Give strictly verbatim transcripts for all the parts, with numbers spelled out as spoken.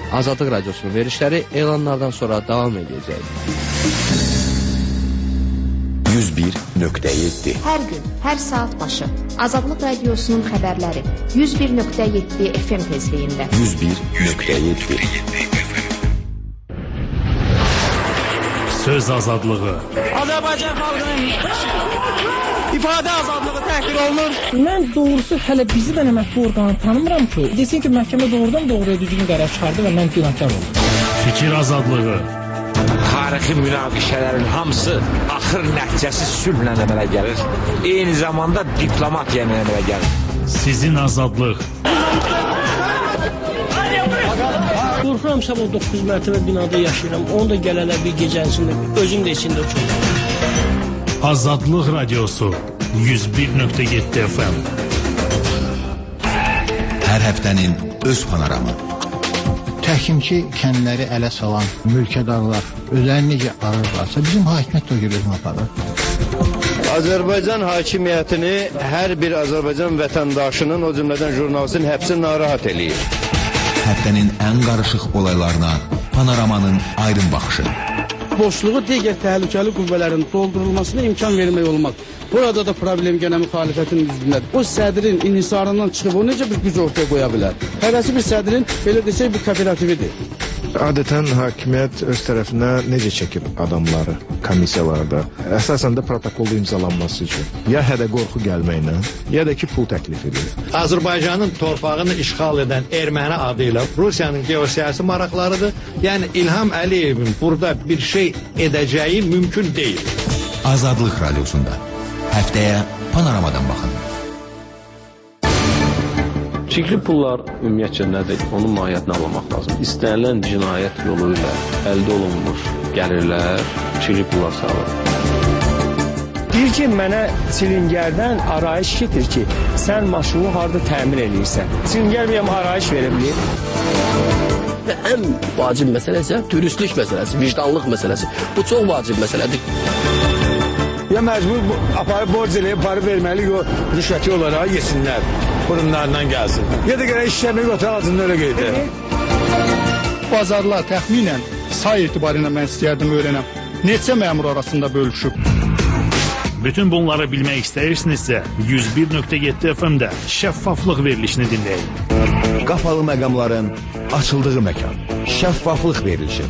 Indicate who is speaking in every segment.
Speaker 1: Azadlıq Radiosunun verilişləri elanlardan sonra davam edəcək.
Speaker 2: yüz bir nöqtə yeddi
Speaker 3: Hər gün, hər saat başı Azadlıq Radiosunun xəbərləri yüz bir nöqtə yeddi F M tezliyində.
Speaker 2: yüz bir nöqtə yeddi
Speaker 4: Söz azadlığı.
Speaker 5: Azərbaycan xalqının ifadə azadlığı təhqir olunur.
Speaker 6: Mən doğrusu hələ bizi də mətbu orqanı tanımıram ki, desin ki, məhkəmə doğrudan doğruya düzgün qərar çıxardı və mən günahkar oldum.
Speaker 4: Fikir azadlığı.
Speaker 7: Tarixi münaqişələrin hamısı axır nəticəsi sülhlə əmələ gəlir. Eyni zamanda diplomatiya ilə əmələ gəlir.
Speaker 4: Sizin azadlıq.
Speaker 6: Qorxuram sabah doqquz mərtəbə binada yaşayıram. Onu da gələlər bir gecəsində, özüm də içində uçuram.
Speaker 4: Azadlıq Radiosu yüz bir nöqtə yeddi F M.
Speaker 2: Hər həftənin öz panoramı.
Speaker 8: Təhkimçi kəndləri ələ salan mülkədarlar özlərini necə ararlarsa bizim hakimiyyət də o gibi özünü aparır.
Speaker 9: Azərbaycan hakimiyyətini hər bir Azərbaycan vətəndaşının, o cümlədən jurnalistin həbsi narahat eləyir.
Speaker 2: Həftənin ən qarışıq olaylarına panoramanın aydın baxışı.
Speaker 10: Boşluğu digər təhlükəli qüvvələrin doldurulmasına imkan vermək olmaz. Burada da problem gənə müxalifətin üzründədir. O sədrin inhisarından çıxıb o necə bir güc ortaya qoya bilər? Hərəsi bir sədrin, belə desək, bir kooperatividir.
Speaker 11: Adətən hakimiyyət öz tərəfinə necə çəkib adamları komissiyalarda? Əsasən də protokolda imzalanması üçün. Ya hədə qorxu gəlməklə, ya da ki pul təklif edir.
Speaker 12: Azərbaycanın torpağını işğal edən erməni adı ilə Rusiyanın geosiyasi maraqlarıdır. Yəni İlham Əliyevin burada bir şey edəcəyi mümkün deyil.
Speaker 2: Azadlıq Radiosunda həftəyə panoramadan baxın.
Speaker 13: Çirkli pullar ümumiyyətcə nədir? Onun mahiyyətini anlamaq lazım. İstənilən cinayət yolu ilə əldə olunmuş gəlirlər çirkli pullar sağlar.
Speaker 14: Deyir ki, mənə çilingərdən arayış getir ki, sən maşını harada təmin edirsən. Çilingər bir arayış verə bilir.
Speaker 15: Və ən vacib məsələ isə dürüstlük məsələsi, vicdanlıq məsələsi. Bu çox vacib məsələdir.
Speaker 12: Ya məcbur aparıb borc eləyib, parı verməli, o rüşvəti olaraq yesinlər. Burunlarından gəlsin. Ya da görə işlərini götür ağzında öyle qeydə.
Speaker 10: Bazarlar təxminən say etibarıyla mən istəyərdim öyrənəm. Neçə məmur arasında bölüşüb?
Speaker 4: Bütün bunları bilmək istəyirsinizsə yüz bir nöqtə yeddi F M-də şəffaflıq verilişini dinləyin.
Speaker 2: Qapalı məqamların açıldığı məkan. Şəffaflıq verilişi.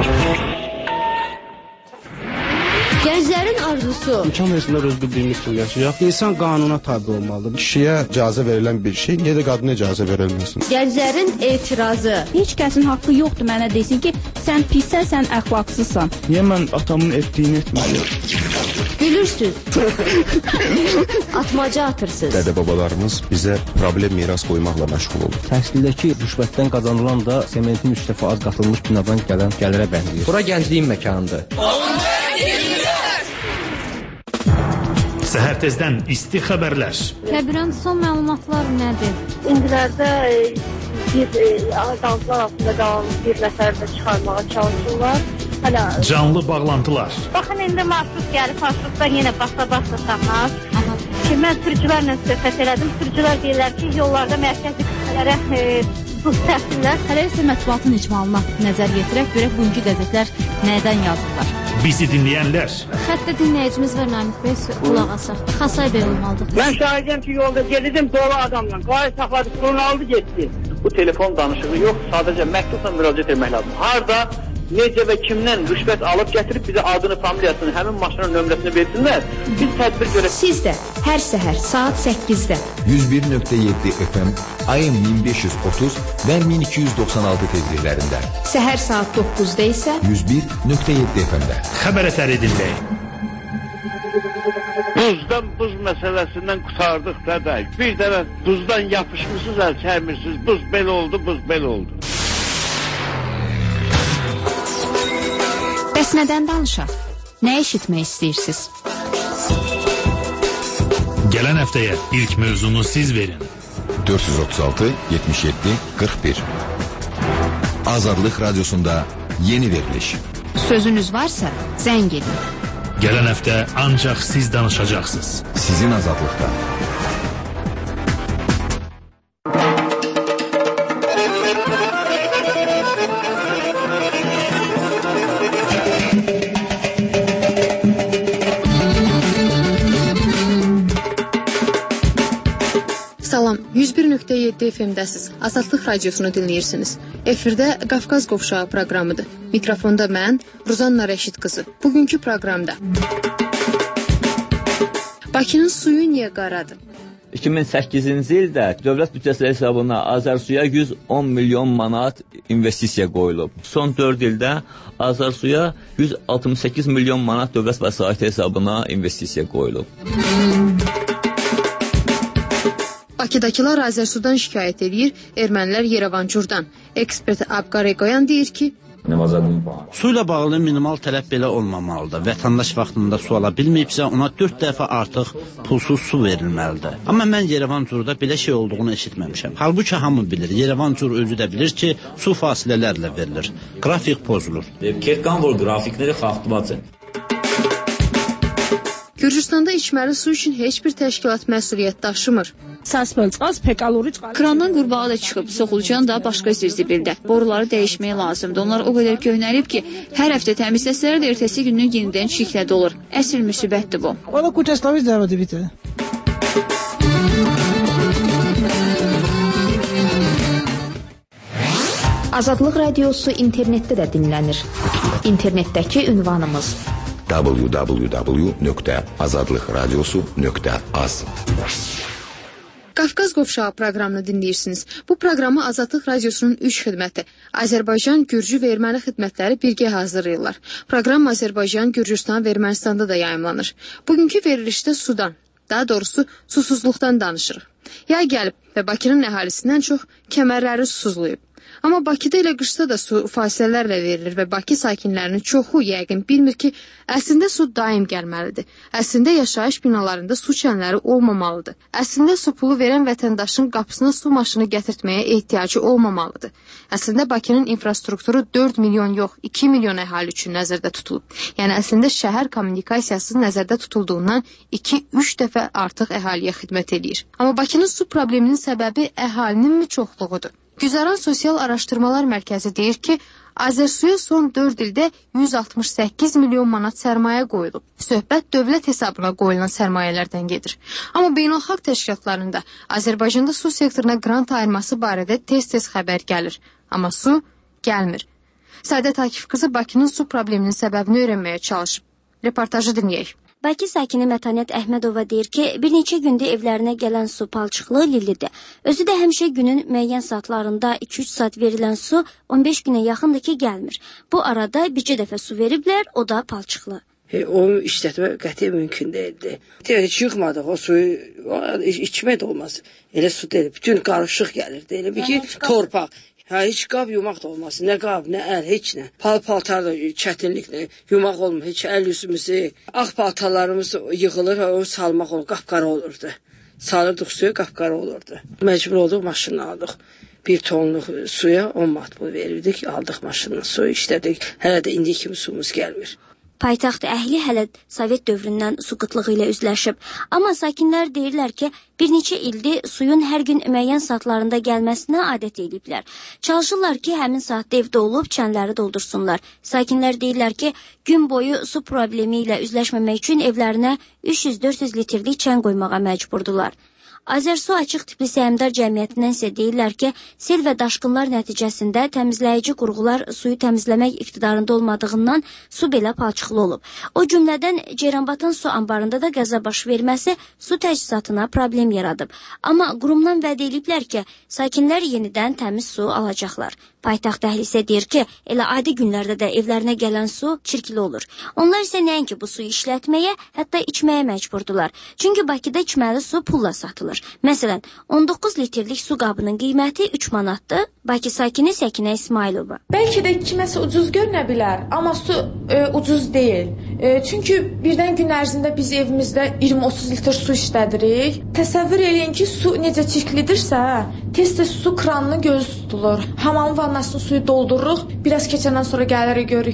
Speaker 16: Gənclərin arzusu.
Speaker 10: İmkan versinlər öz bildiyimiz kimi yaşayaq. İnsan qanuna tabi olmalıdır.
Speaker 11: Kişiyə icazə verilən bir şey, niyə də qadına icazə verilməsin?
Speaker 16: Gənclərin etirazı.
Speaker 17: Heç kəsin haqqı yoxdur mənə desin ki, sən pissən, sən əxlaqsızsan.
Speaker 10: Niyə mən atamın etdiyini etməliyim?
Speaker 16: Gülürsüz. Atmaca atırsınız.
Speaker 11: Dədə-babalarımız bizə problem miras qoymaqla məşğul olur.
Speaker 18: Təhsildəki rüşvətdən qazanılan da sementin üç dəfə az qatılmış binadan gələn gəlirə bənzəyir.
Speaker 1: Bura gəncliyin məkanıdır.
Speaker 4: Səhər tezdən isti xəbərlər.
Speaker 17: Kəbirən son məlumatlar nədir?
Speaker 19: İndilərdə bir qalıqlar altında qalan bir nəfər də çıxarmağa çalışırlar. Hələ
Speaker 4: Canlı bağlantılar.
Speaker 19: Baxın, indi marşrut gəlib, marşrutdan yenə basa-basa saxlar. Ki, mən sürücülərlə söhbət elədim. Sürücülər deyirlər ki, yollarda mərkəzi qüvvələrə buz təhsillər.
Speaker 17: Hələ isə mətbuatın icmalına nəzər yetirək, görək bugünkü qəzetlər nədən yazırlar.
Speaker 4: Bizi dinləyənlər.
Speaker 17: Xəttə dinləyicimiz var Namik Bey, qulaq asaq. Xasay Bey olmalıdır.
Speaker 5: Mən şahidəm ki, yolda gedirdim dolu adamla. Qayı saxladı, kurunu aldı, getdi. Bu telefon danışığı yox, sadəcə məktubla müraciət etmək lazım. Harada, necə və kimdən rüşvət alıb gətirib bizə adını, familiyasını, həmin maşının nömrəsini versinlər. Biz tədbir görək.
Speaker 3: Siz də hər səhər saat səkkizdə
Speaker 2: yüz bir nöqtə yeddi F M, A M min beş yüz otuz və min iki yüz doxsan altı tezliklərində.
Speaker 3: Səhər saat doqquzda isə
Speaker 2: yüz bir nöqtə yeddi F M-də.
Speaker 4: Xəbər əsəri dinləyin.
Speaker 20: Buzdan buz məsələsindən qutardıq dədək. Bir dənə buzdan yapışmışsınız, əl çəkmirsiniz. Buz belə oldu, buz belə oldu.
Speaker 17: Bəs nədən danışaq? Nə eşitmək istəyirsiniz?
Speaker 4: Gələn həftəyə ilk mövzunu siz verin.
Speaker 2: dörd yüz otuz altı yetmiş yeddi qırx bir. Azadlıq Radiosunda yeni veriliş.
Speaker 17: Sözünüz varsa zəng edin.
Speaker 4: Gələn həftə ancaq siz danışacaqsınız.
Speaker 2: Sizin azadlıqda.
Speaker 21: yeddi F M-dəsiz. Azadlıq radiosunu dinləyirsiniz. Efirdə Qafqaz Qovşağı proqramıdır. Mikrofonda mən, Ruzanna Rəşid qızı. Bugünkü proqramda Bakının suyu niyə qaradır?
Speaker 22: iki min səkkizinci ildə dövlət büdcəsi hesabına Azərsuya yüz on milyon manat investisiya qoyulub. Son dörd ildə Azərsuya yüz altmış səkkiz milyon manat dövlət vəsaiti hesabına investisiya qoyulub.
Speaker 21: Bakıdakılar Azərsudan şikayət edir, ermənilər Yerevancurdan. Ekspert Abqar Eqoyan deyir ki,
Speaker 10: su ilə bağlı minimal tələb belə olmamalıdır. Vətəndaş vaxtında su ala bilməyibsə, ona dörd dəfə artıq pulsuz su verilməlidir. Amma mən Yerevancurda belə şey olduğunu eşitməmişəm. Halbuki hamı bilir, Yerevancur özü də bilir ki, su fasilələrlə verilir. Qrafik pozulur.
Speaker 22: Qrafikləri xaxtbacı.
Speaker 21: Gürcüstanda içməli su üçün heç bir təşkilat məsuliyyət daşımır.
Speaker 23: Krandan qurbağa da çıxıb, soxulcan da başqa zirzibildə. Boruları dəyişmək lazımdır. Onlar o qədər köhnəlib ki, hər həftə təmizləsələr də ertəsi günün yenidən çirklə dolur. Əsl müsibətdir bu.
Speaker 3: Azadlıq radiosu internetdə də dinlənir. İnternetdəki ünvanımız
Speaker 2: w w w nöqtə azadlıq radiosu nöqtə az.
Speaker 21: Qafqaz Qovşağı proqramını dinləyirsiniz. Bu proqramı Azadlıq radiosunun üç xidməti, Azərbaycan, Gürcü və Erməni xidmətləri birgə hazırlayırlar. Proqram Azərbaycan, Gürcüstan və Ermənistanda da yayımlanır. Bugünkü verilişdə sudan, daha doğrusu susuzluqdan danışırıq. Yay gəlib və Bakının əhalisindən çox kəmərləri susuzlayıb. Amma Bakıda ilə qışda da su fasilələrlə verilir və Bakı sakinlərinin çoxu yəqin bilmir ki, əslində su daim gəlməlidir. Əslində yaşayış binalarında su çənləri olmamalıdır. Əslində su pulu verən vətəndaşın qapısına su maşını gətirtməyə ehtiyacı olmamalıdır. Əslində Bakının infrastrukturu dörd milyon yox, iki milyon əhali üçün nəzərdə tutulub. Yəni əslində şəhər kommunikasiyası nəzərdə tutulduğundan iki üç dəfə artıq əhaliyə xidmət edir. Amma Bakının su probleminin səbəbi əhalinin mi çoxluğudur? Güzəran Sosial Araşdırmalar Mərkəzi deyir ki, Azərsuya son dörd ildə yüz altmış səkkiz milyon manat sərmayə qoyulub. Söhbət dövlət hesabına qoyulan sərmayələrdən gedir. Amma beynəlxalq təşkilatlarında Azərbaycanda su sektoruna qrant ayırması barədə tez-tez xəbər gəlir. Amma su gəlmir. Səadət Akif qızı Bakının su probleminin səbəbini öyrənməyə çalışıb. Reportajı dinləyək.
Speaker 24: Bakı sakini Mətanət Əhmədova deyir ki, bir neçə gündə evlərinə gələn su palçıqlı, lillidir. Özü də həmişə günün müəyyən saatlarında iki üç saat verilən su on beş günə yaxındır ki, gəlmir. Bu arada bircə dəfə su veriblər, o da palçıqlı.
Speaker 25: E, onu işlətmə qətiyyən mümkün deyildi. Heç yıxmadıq o suyu, içmək də olmaz. Elə su deyil, bütün qarışıq gəlirdi. Elə bir ki, torpaq. Hə, heç qab yumaq da olmaz. Nə qab, nə əl, heç nə. Pal-paltar da çətinliklə yumaq olmur. Heç əl yüzümüzü, ağ paltarlarımız yığılır, o salmaq olur, qapqara olurdu. Salırdıq suya, qapqara olurdu. Məcbur olduq, maşını aldıq. Bir tonluq suya on manat pul verirdik, aldıq maşının suyu, işlədik. Hələ də indi kimi suyumuz gəlmir.
Speaker 24: Paytaxt əhli hələ Sovet dövründən su qıtlığı ilə üzləşib. Amma sakinlər deyirlər ki, bir neçə ildir suyun hər gün müəyyən saatlarında gəlməsinə adət ediblər. Çalışırlar ki, həmin saatda evdə olub çənləri doldursunlar. Sakinlər deyirlər ki, gün boyu su problemi ilə üzləşməmək üçün evlərinə üç yüz dörd yüz litrlik çən qoymağa məcburdular. Azərsu Açıq Tipli Səhmdar Cəmiyyətindən isə deyirlər ki, sel və daşqınlar nəticəsində təmizləyici qurğular suyu təmizləmək iqtidarında olmadığından su belə palçıqlı olub. O cümlədən Ceyranbatan su anbarında da qəza baş verməsi su təchizatına problem yaradıb. Amma qurumdan vəd ediblər ki, sakinlər yenidən təmiz su alacaqlar. Paytaxt əhli isə deyir ki, elə adi günlərdə də evlərinə gələn su çirkli olur. Onlar isə nəinki bu suyu işlətməyə, hətta içməyə məcburdular. Çünki Bakıda içməli su pulla satılır. Məsələn, on doqquz litrlik su qabının qiyməti üç manatdır. Bakı sakini Səkinə İsmailova.
Speaker 26: Bəlkə də kiməsə ucuz görünə bilər, amma su e, ucuz deyil. E, çünki birdən gün ərzində biz evimizdə iyirmi otuz litr su işlədirik. Təsəvvür eləyin ki, su necə çirklidirsə, tez-tez su kranının gözü tutulur. Hamamın vannasının suyu doldururuq, biraz keçəndən sonra gəlirik görürük ki,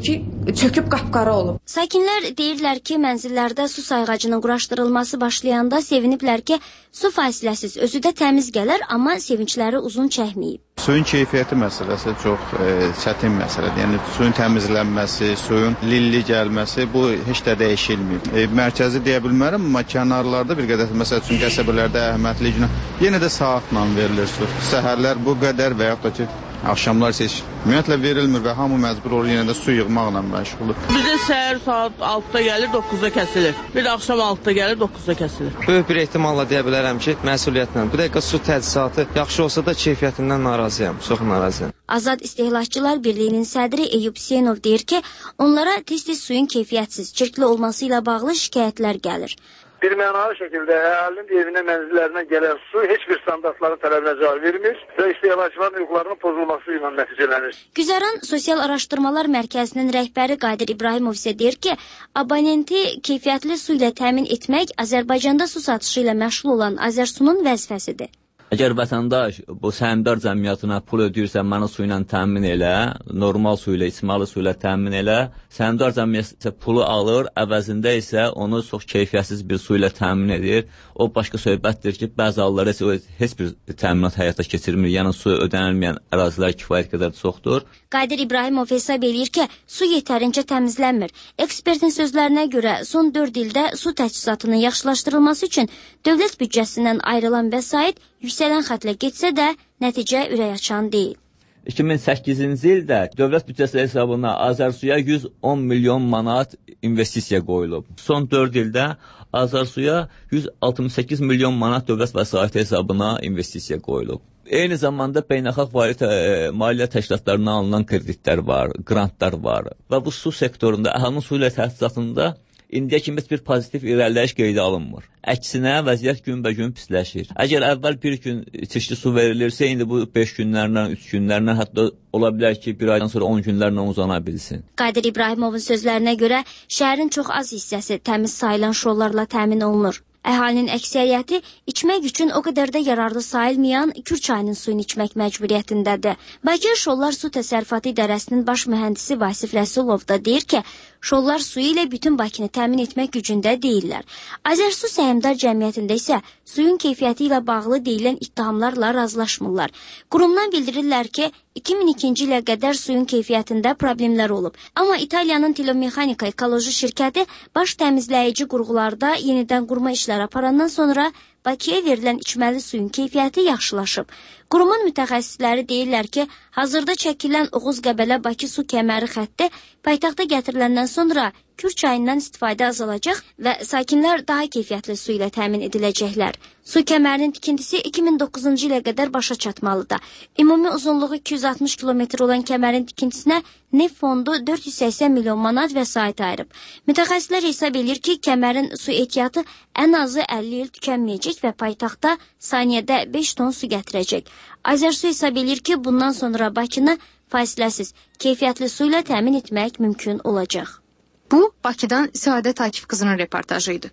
Speaker 26: çöküb qapqara olub.
Speaker 24: Sakinlər deyirlər ki, mənzillərdə su sayğacının quraşdırılması başlayanda seviniblər ki, su fasiləsiz, özü də təmiz gələr, amma sevincləri uzun çəkməyib.
Speaker 6: Suyun keyfiyyəti məsələsi çox e, çətin məsələdir. Yəni suyun təmizlənməsi, suyun lilli gəlməsi bu heç də dəyişilmir. E, mərkəzi deyə bilmərəm, amma kənarlarda bir qədər məsəl üçün qəsəbələrdə əhəmiyyətli yenə də saatla verilir su. Səhərlər bu qədər və yaxud da ki axşamlar isə ümumiyyətlə verilmir və hamı məcbur olur yenə də su yığmaqla məşğuldur.
Speaker 7: Bizdə səhər saat altıda gəlir, doqquzda kəsilir. Bir də axşam altıda gəlir, doqquzda kəsilir.
Speaker 8: Böyük bir ehtimalla deyə bilərəm ki, məsuliyyətlə. Bu dəqiqə su təchizatı yaxşı olsa da keyfiyyətindən narazıyam, çox narazıyam.
Speaker 24: Azad İstehlakçılar Birliyinin sədri Eyüp Hüseynov deyir ki, onlara tez-tez suyun keyfiyyətsiz, çirkli olması ilə bağlı şikayətlər gəlir.
Speaker 9: Bir mənalı şəkildə əhalinin evinə, mənzillərinə gələn su heç bir standartların tələbinə cavab vermir və istehlakçıların hüquqlarının pozulması ilə nəticələnir.
Speaker 24: Güzəran Sosial Araşdırmalar Mərkəzinin rəhbəri Qadir İbrahimov isə deyir ki, abonenti keyfiyyətli su ilə təmin etmək Azərbaycanda su satışı ilə məşğul olan Azərsunun vəzifəsidir.
Speaker 22: Əgər vətəndaş bu səhmdar cəmiyyətinə pul ödəyirsə, mənə su ilə təmin elə, normal su ilə, içməli su ilə təmin elə, səhmdar cəmiyyət pulu alır, əvəzində isə onu çox keyfiyyətsiz bir su ilə təmin edir. O başqa söhbətdir ki, bəzi hallarda heç bir təminat həyata keçirmir, yəni su ödənilməyən ərazilər kifayət qədər çoxdur.
Speaker 24: Qadir İbrahimov hesab eləyir ki, su yetərincə təmizlənmir. Ekspertin sözlərinə görə son dörd ildə su təchizatının yaxşılaşdırılması üçün dövlət büdcəsindən ayrılan vəsait yüksələn xətlə getsə də nəticə ürəkaçan deyil.
Speaker 22: iki min səkkizinci ildə dövlət büdcəsi hesabına Azərsuya yüz on milyon manat investisiya qoyulub. Son dörd ildə Azərsuya yüz altmış səkkiz milyon manat dövlət vəsaiti hesabına investisiya qoyulub. Eyni zamanda beynəlxalq varid e, maliyyə təşkilatlarından alınan kreditlər var, grantlar var və bu su sektorunda, əhalinin su ilə təchizatında indiyə kimi bir pozitiv irəliləyiş qeydə alınmır. Əksinə vəziyyət günbəgün pisləşir. Əgər əvvəl bir gün içişli su verilirsə, indi bu beş günlərlə, üç günlərlə, hətta ola bilər ki, bir aydan sonra on günlərlə uzana bilsin.
Speaker 24: Qadir İbrahimovun sözlərinə görə şəhərin çox az hissəsi təmiz sayılan şollarla təmin olunur. Əhalinin əksəriyyəti içmək üçün o qədər də yararlı sayılmayan Kür çayının suyunu içmək məcburiyyətindədir. Bakı Şollar Su Təsərrüfatı İdarəsinin baş mühəndisi Vasif Rəsulov da deyir ki, şollar suyu ilə bütün Bakını təmin etmək gücündə deyirlər. Azərsu Səhmdar Cəmiyyətində isə suyun keyfiyyəti ilə bağlı deyilən ittihamlarla razılaşmırlar. Qurumdan bildirirlər ki, iki min ikinci ilə qədər suyun keyfiyyətində problemlər olub. Amma İtaliyanın Telomexanika Ekoloji şirkəti baş təmizləyici qurğularda yenidən qurma işləri aparandan sonra Bakıya verilən içməli suyun keyfiyyəti yaxşılaşıb. Qurumun mütəxəssisləri deyirlər ki, hazırda çəkilən Oğuz-Qəbələ-Bakı su kəməri xətti paytaxta gətiriləndən sonra Kür çayından istifadə azalacaq və sakinlər daha keyfiyyətli su ilə təmin ediləcəklər. Su kəmərinin tikintisi iki min doqquzuncu ilə qədər başa çatmalıdır. Ümumi uzunluğu iki yüz altmış kilometr olan kəmərin tikintisinə Neft fondu dörd yüz səksən milyon manat vəsait ayırıb. Mütəxəssislər hesab edir ki, kəmərin su ehtiyatı ən azı əlli il tükənməyəcək və paytaxta saniyədə beş ton su gətirəcək. Azərsu hesab edir ki, bundan sonra Bakını fasiləsiz, keyfiyyətli su ilə təmin etmək mümkün olacaq.
Speaker 21: Bu, Bakıdan Səadət Akif qızının reportajı idi.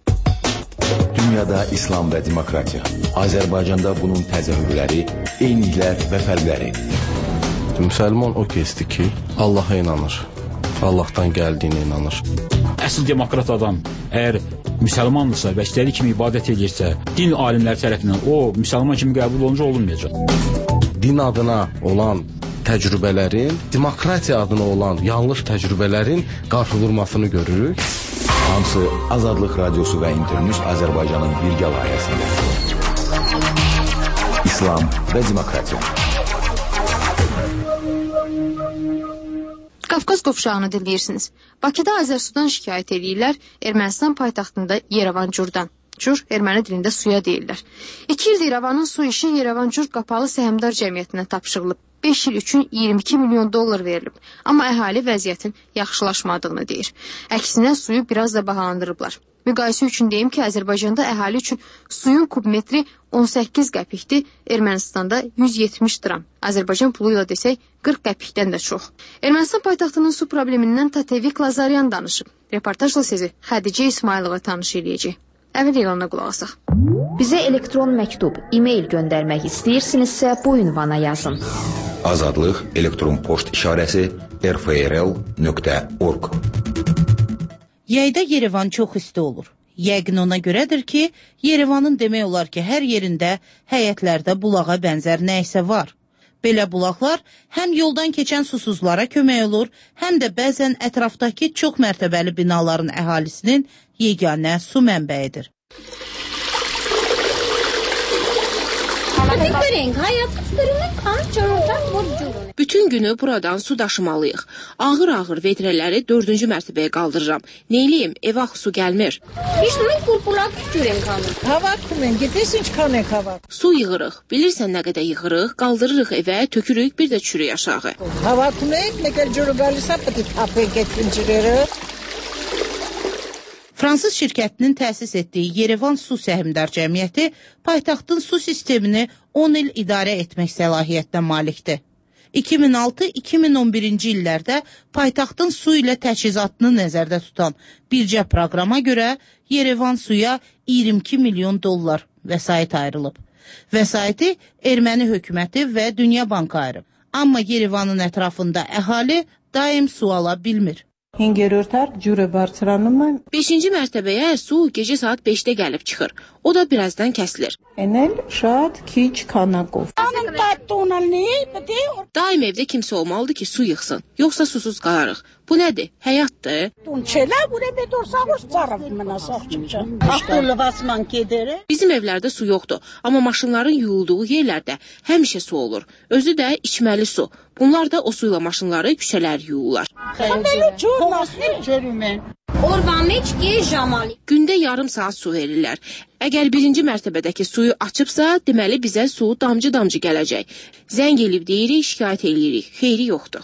Speaker 2: Dünyada İslam və demokratiya. Azərbaycanda bunun təzahürləri, eyniliklər və fərqləri.
Speaker 18: Müsəlman o kəsdir ki, Allaha inanır, Allahdan gəldiyinə inanır.
Speaker 13: Əsl demokrat adam əgər müsəlmandırsa və istədiyi kimi ibadət edirsə, din alimləri tərəfindən o müsəlman kimi qəbul olunca olunmayacaq.
Speaker 18: Din adına olan təcrübələrin, demokratiya adına olan yanlış təcrübələrin qarşı vurmasını görürük.
Speaker 2: Hamısı Azadlıq Radiosu və İnternews Azərbaycanın birgə layihəsində. İslam və demokratiya.
Speaker 21: Qafqaz qovşağını dinləyirsiniz. Bakıda Azərsudan şikayət edirlər, Ermənistan paytaxtında Yerevan Curdan. Cur, erməni dilində suya deyirlər. İki ildir İrəvanın su işi Yerevan Cur qapalı səhmdar cəmiyyətinə tapşırılıb. beş il üçün iyirmi iki milyon dollar verilib. Amma əhali vəziyyətin yaxşılaşmadığını deyir. Əksinə suyu biraz da bahalandırıblar. Müqayisə üçün deyim ki, Azərbaycanda əhali üçün suyun kubmetri on səkkiz qəpikdir, Ermənistanda yüz yetmiş dram. Azərbaycan pulu ilə desək qırx qəpikdən də çox. Ermənistan paytaxtının su problemindən Tatevik Lazaryan danışıb. Reportajla sizi Xədicə İsmailova tanış eləyəcək. Əvvəl elanına qulaq asaq.
Speaker 3: Bizə elektron məktub, e-mail göndərmək istəyirsinizsə bu ünvana yazın.
Speaker 2: Azadlıq elektron poçt işarəsi r f r l nöqtə org.
Speaker 1: Yayda Yerevan çox isti olur. Yəqin ona görədir ki, Yerevanın demək olar ki, hər yerində həyətlərdə bulağa bənzər nəysə var. Belə bulaqlar həm yoldan keçən susuzlara kömək olur, həm də bəzən ətrafdakı çox mərtəbəli binaların əhalisinin yeganə su mənbəyidir.
Speaker 11: Bütün günü buradan su daşımalıyıq. Ağır-ağır vedrələri dördüncü mərtəbəyə qaldırıram. Neyliyim? Ev axı su gəlmir. Su yığırıq. Bilirsən nə qədər yığırıq? Qaldırırıq evə, tökürük, bir də çürük aşağı. Fransız şirkətinin təsis etdiyi Yerevan Su Səhmdar Cəmiyyəti paytaxtın su sistemini on il idarə etmək səlahiyyətinə malikdir. iki min altı iki min on birinci illərdə paytaxtın su ilə təchizatını nəzərdə tutan bircə proqrama görə Yerevan Suya iyirmi iki milyon dollar vəsait ayrılıb. Vəsaiti Erməni hökuməti və Dünya Bankı ayırıb. Amma Yerevanın ətrafında əhali daim su ala bilmir. beşinci mərtəbəyə su gecə saat beşdə gəlib çıxır. O da birazdan kəsilir. Daim evdə kimsə olmalıdır ki, su yığsın. Yoxsa susuz qalarıq. Bu nədir? Həyatdır. Bizim evlərdə su yoxdur. Amma maşınların yuyulduğu yerlərdə həmişə su olur. Özü də içməli su. Bunlar da o suyla maşınları küçələr yuyurlar. Gündə yarım saat su verirlər. Əgər birinci mərtəbədəki suyu açıbsa, deməli bizə su damcı-damcı gələcək. Zəng elib deyirik, şikayət eləyirik. Xeyri yoxdur.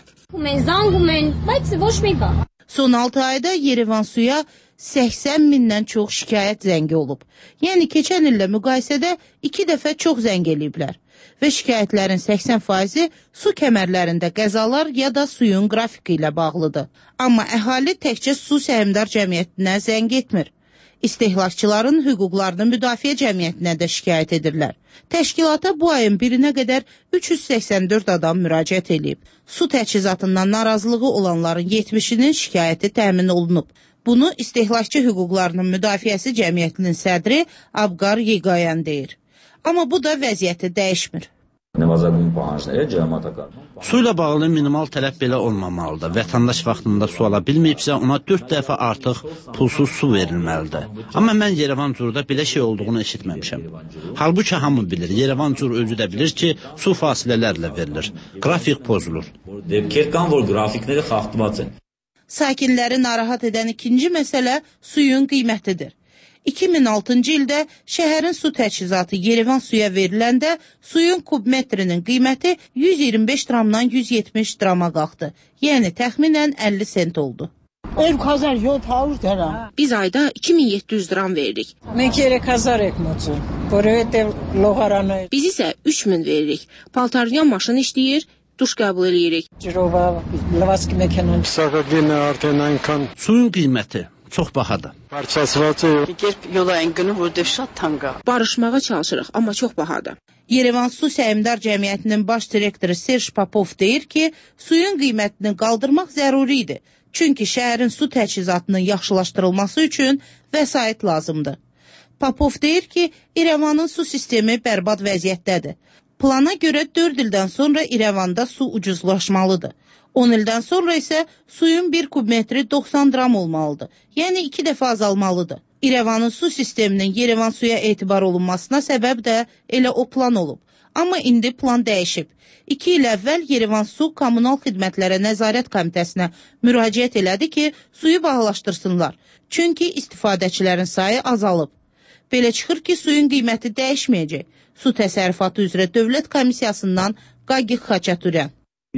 Speaker 11: Son altı ayda Yerevan Suya səksən mindən çox şikayət zəngi olub. Yəni keçən illə müqayisədə iki dəfə çox zəng eləyiblər. Və şikayətlərin səksən faizi su kəmərlərində qəzalar ya da suyun qrafiki ilə bağlıdır. Amma əhali təkcə Su Səhmdar Cəmiyyətinə zəng etmir. İstehlakçıların hüquqlarını müdafiə cəmiyyətinə də şikayət edirlər. Təşkilata bu ayın birinə qədər üç yüz səksən dörd adam müraciət edib. Su təchizatından narazılığı olanların yetmişinin şikayəti təmin olunub. Bunu İstehlakçı Hüquqlarının Müdafiəsi Cəmiyyətinin sədri Abqar Yeqayan deyir. Amma bu da vəziyyəti dəyişmir.
Speaker 10: Su ilə bağlı minimal tələb belə olmamalıdır. Vətəndaş vaxtında su ala bilməyibsə, ona dörd dəfə artıq pulsuz su verilməlidir. Amma mən Yerevan Cur'da belə şey olduğunu eşitməmişəm. Halbuki hamı bilir, Yerevan Cur özü də bilir ki, su fasilələrlə verilir. Qrafik pozulur.
Speaker 1: Sakinləri narahat edən ikinci məsələ suyun qiymətidir. iki min altıncı ildə şəhərin su təchizatı Yerevan Suya veriləndə suyun kubmetrinin qiyməti yüz iyirmi beş dramdan yüz yetmiş drama qalxdı. Yəni təxminən əlli sent oldu. Biz ayda iki min yeddi yüz dram veririk. Biz isə üç min veririk. Paltaryan maşın işləyir, duş qəbul edirik.
Speaker 10: Suyun qiyməti çox bahadır.
Speaker 11: Barışmağa çalışırıq, amma çox bahadır.
Speaker 1: Yerevan Su Səhmdar Cəmiyyətinin baş direktoru Serj Popov deyir ki, suyun qiymətini qaldırmaq zəruridir. Çünki şəhərin su təchizatının yaxşılaşdırılması üçün vəsait lazımdır. Popov deyir ki, İrəvanın su sistemi bərbad vəziyyətdədir. Plana görə dörd ildən sonra İrəvanda su ucuzlaşmalıdır. on ildən sonra isə suyun bir kubmetri doxsan dram olmalıdır. Yəni iki dəfə azalmalıdır. İrəvanın su sisteminin Yerevan Suya etibar olunmasına səbəb də elə o plan olub. Amma indi plan dəyişib. İki il əvvəl Yerevan Su Kommunal Xidmətlərə Nəzarət Komitəsinə müraciət elədi ki, suyu bahalaşdırsınlar. Çünki istifadəçilərin sayı azalıb. Belə çıxır ki, suyun qiyməti dəyişməyəcək. Su təsərrüfatı üzrə Dövlət Komissiyasından Qagiq Xaçatüryan.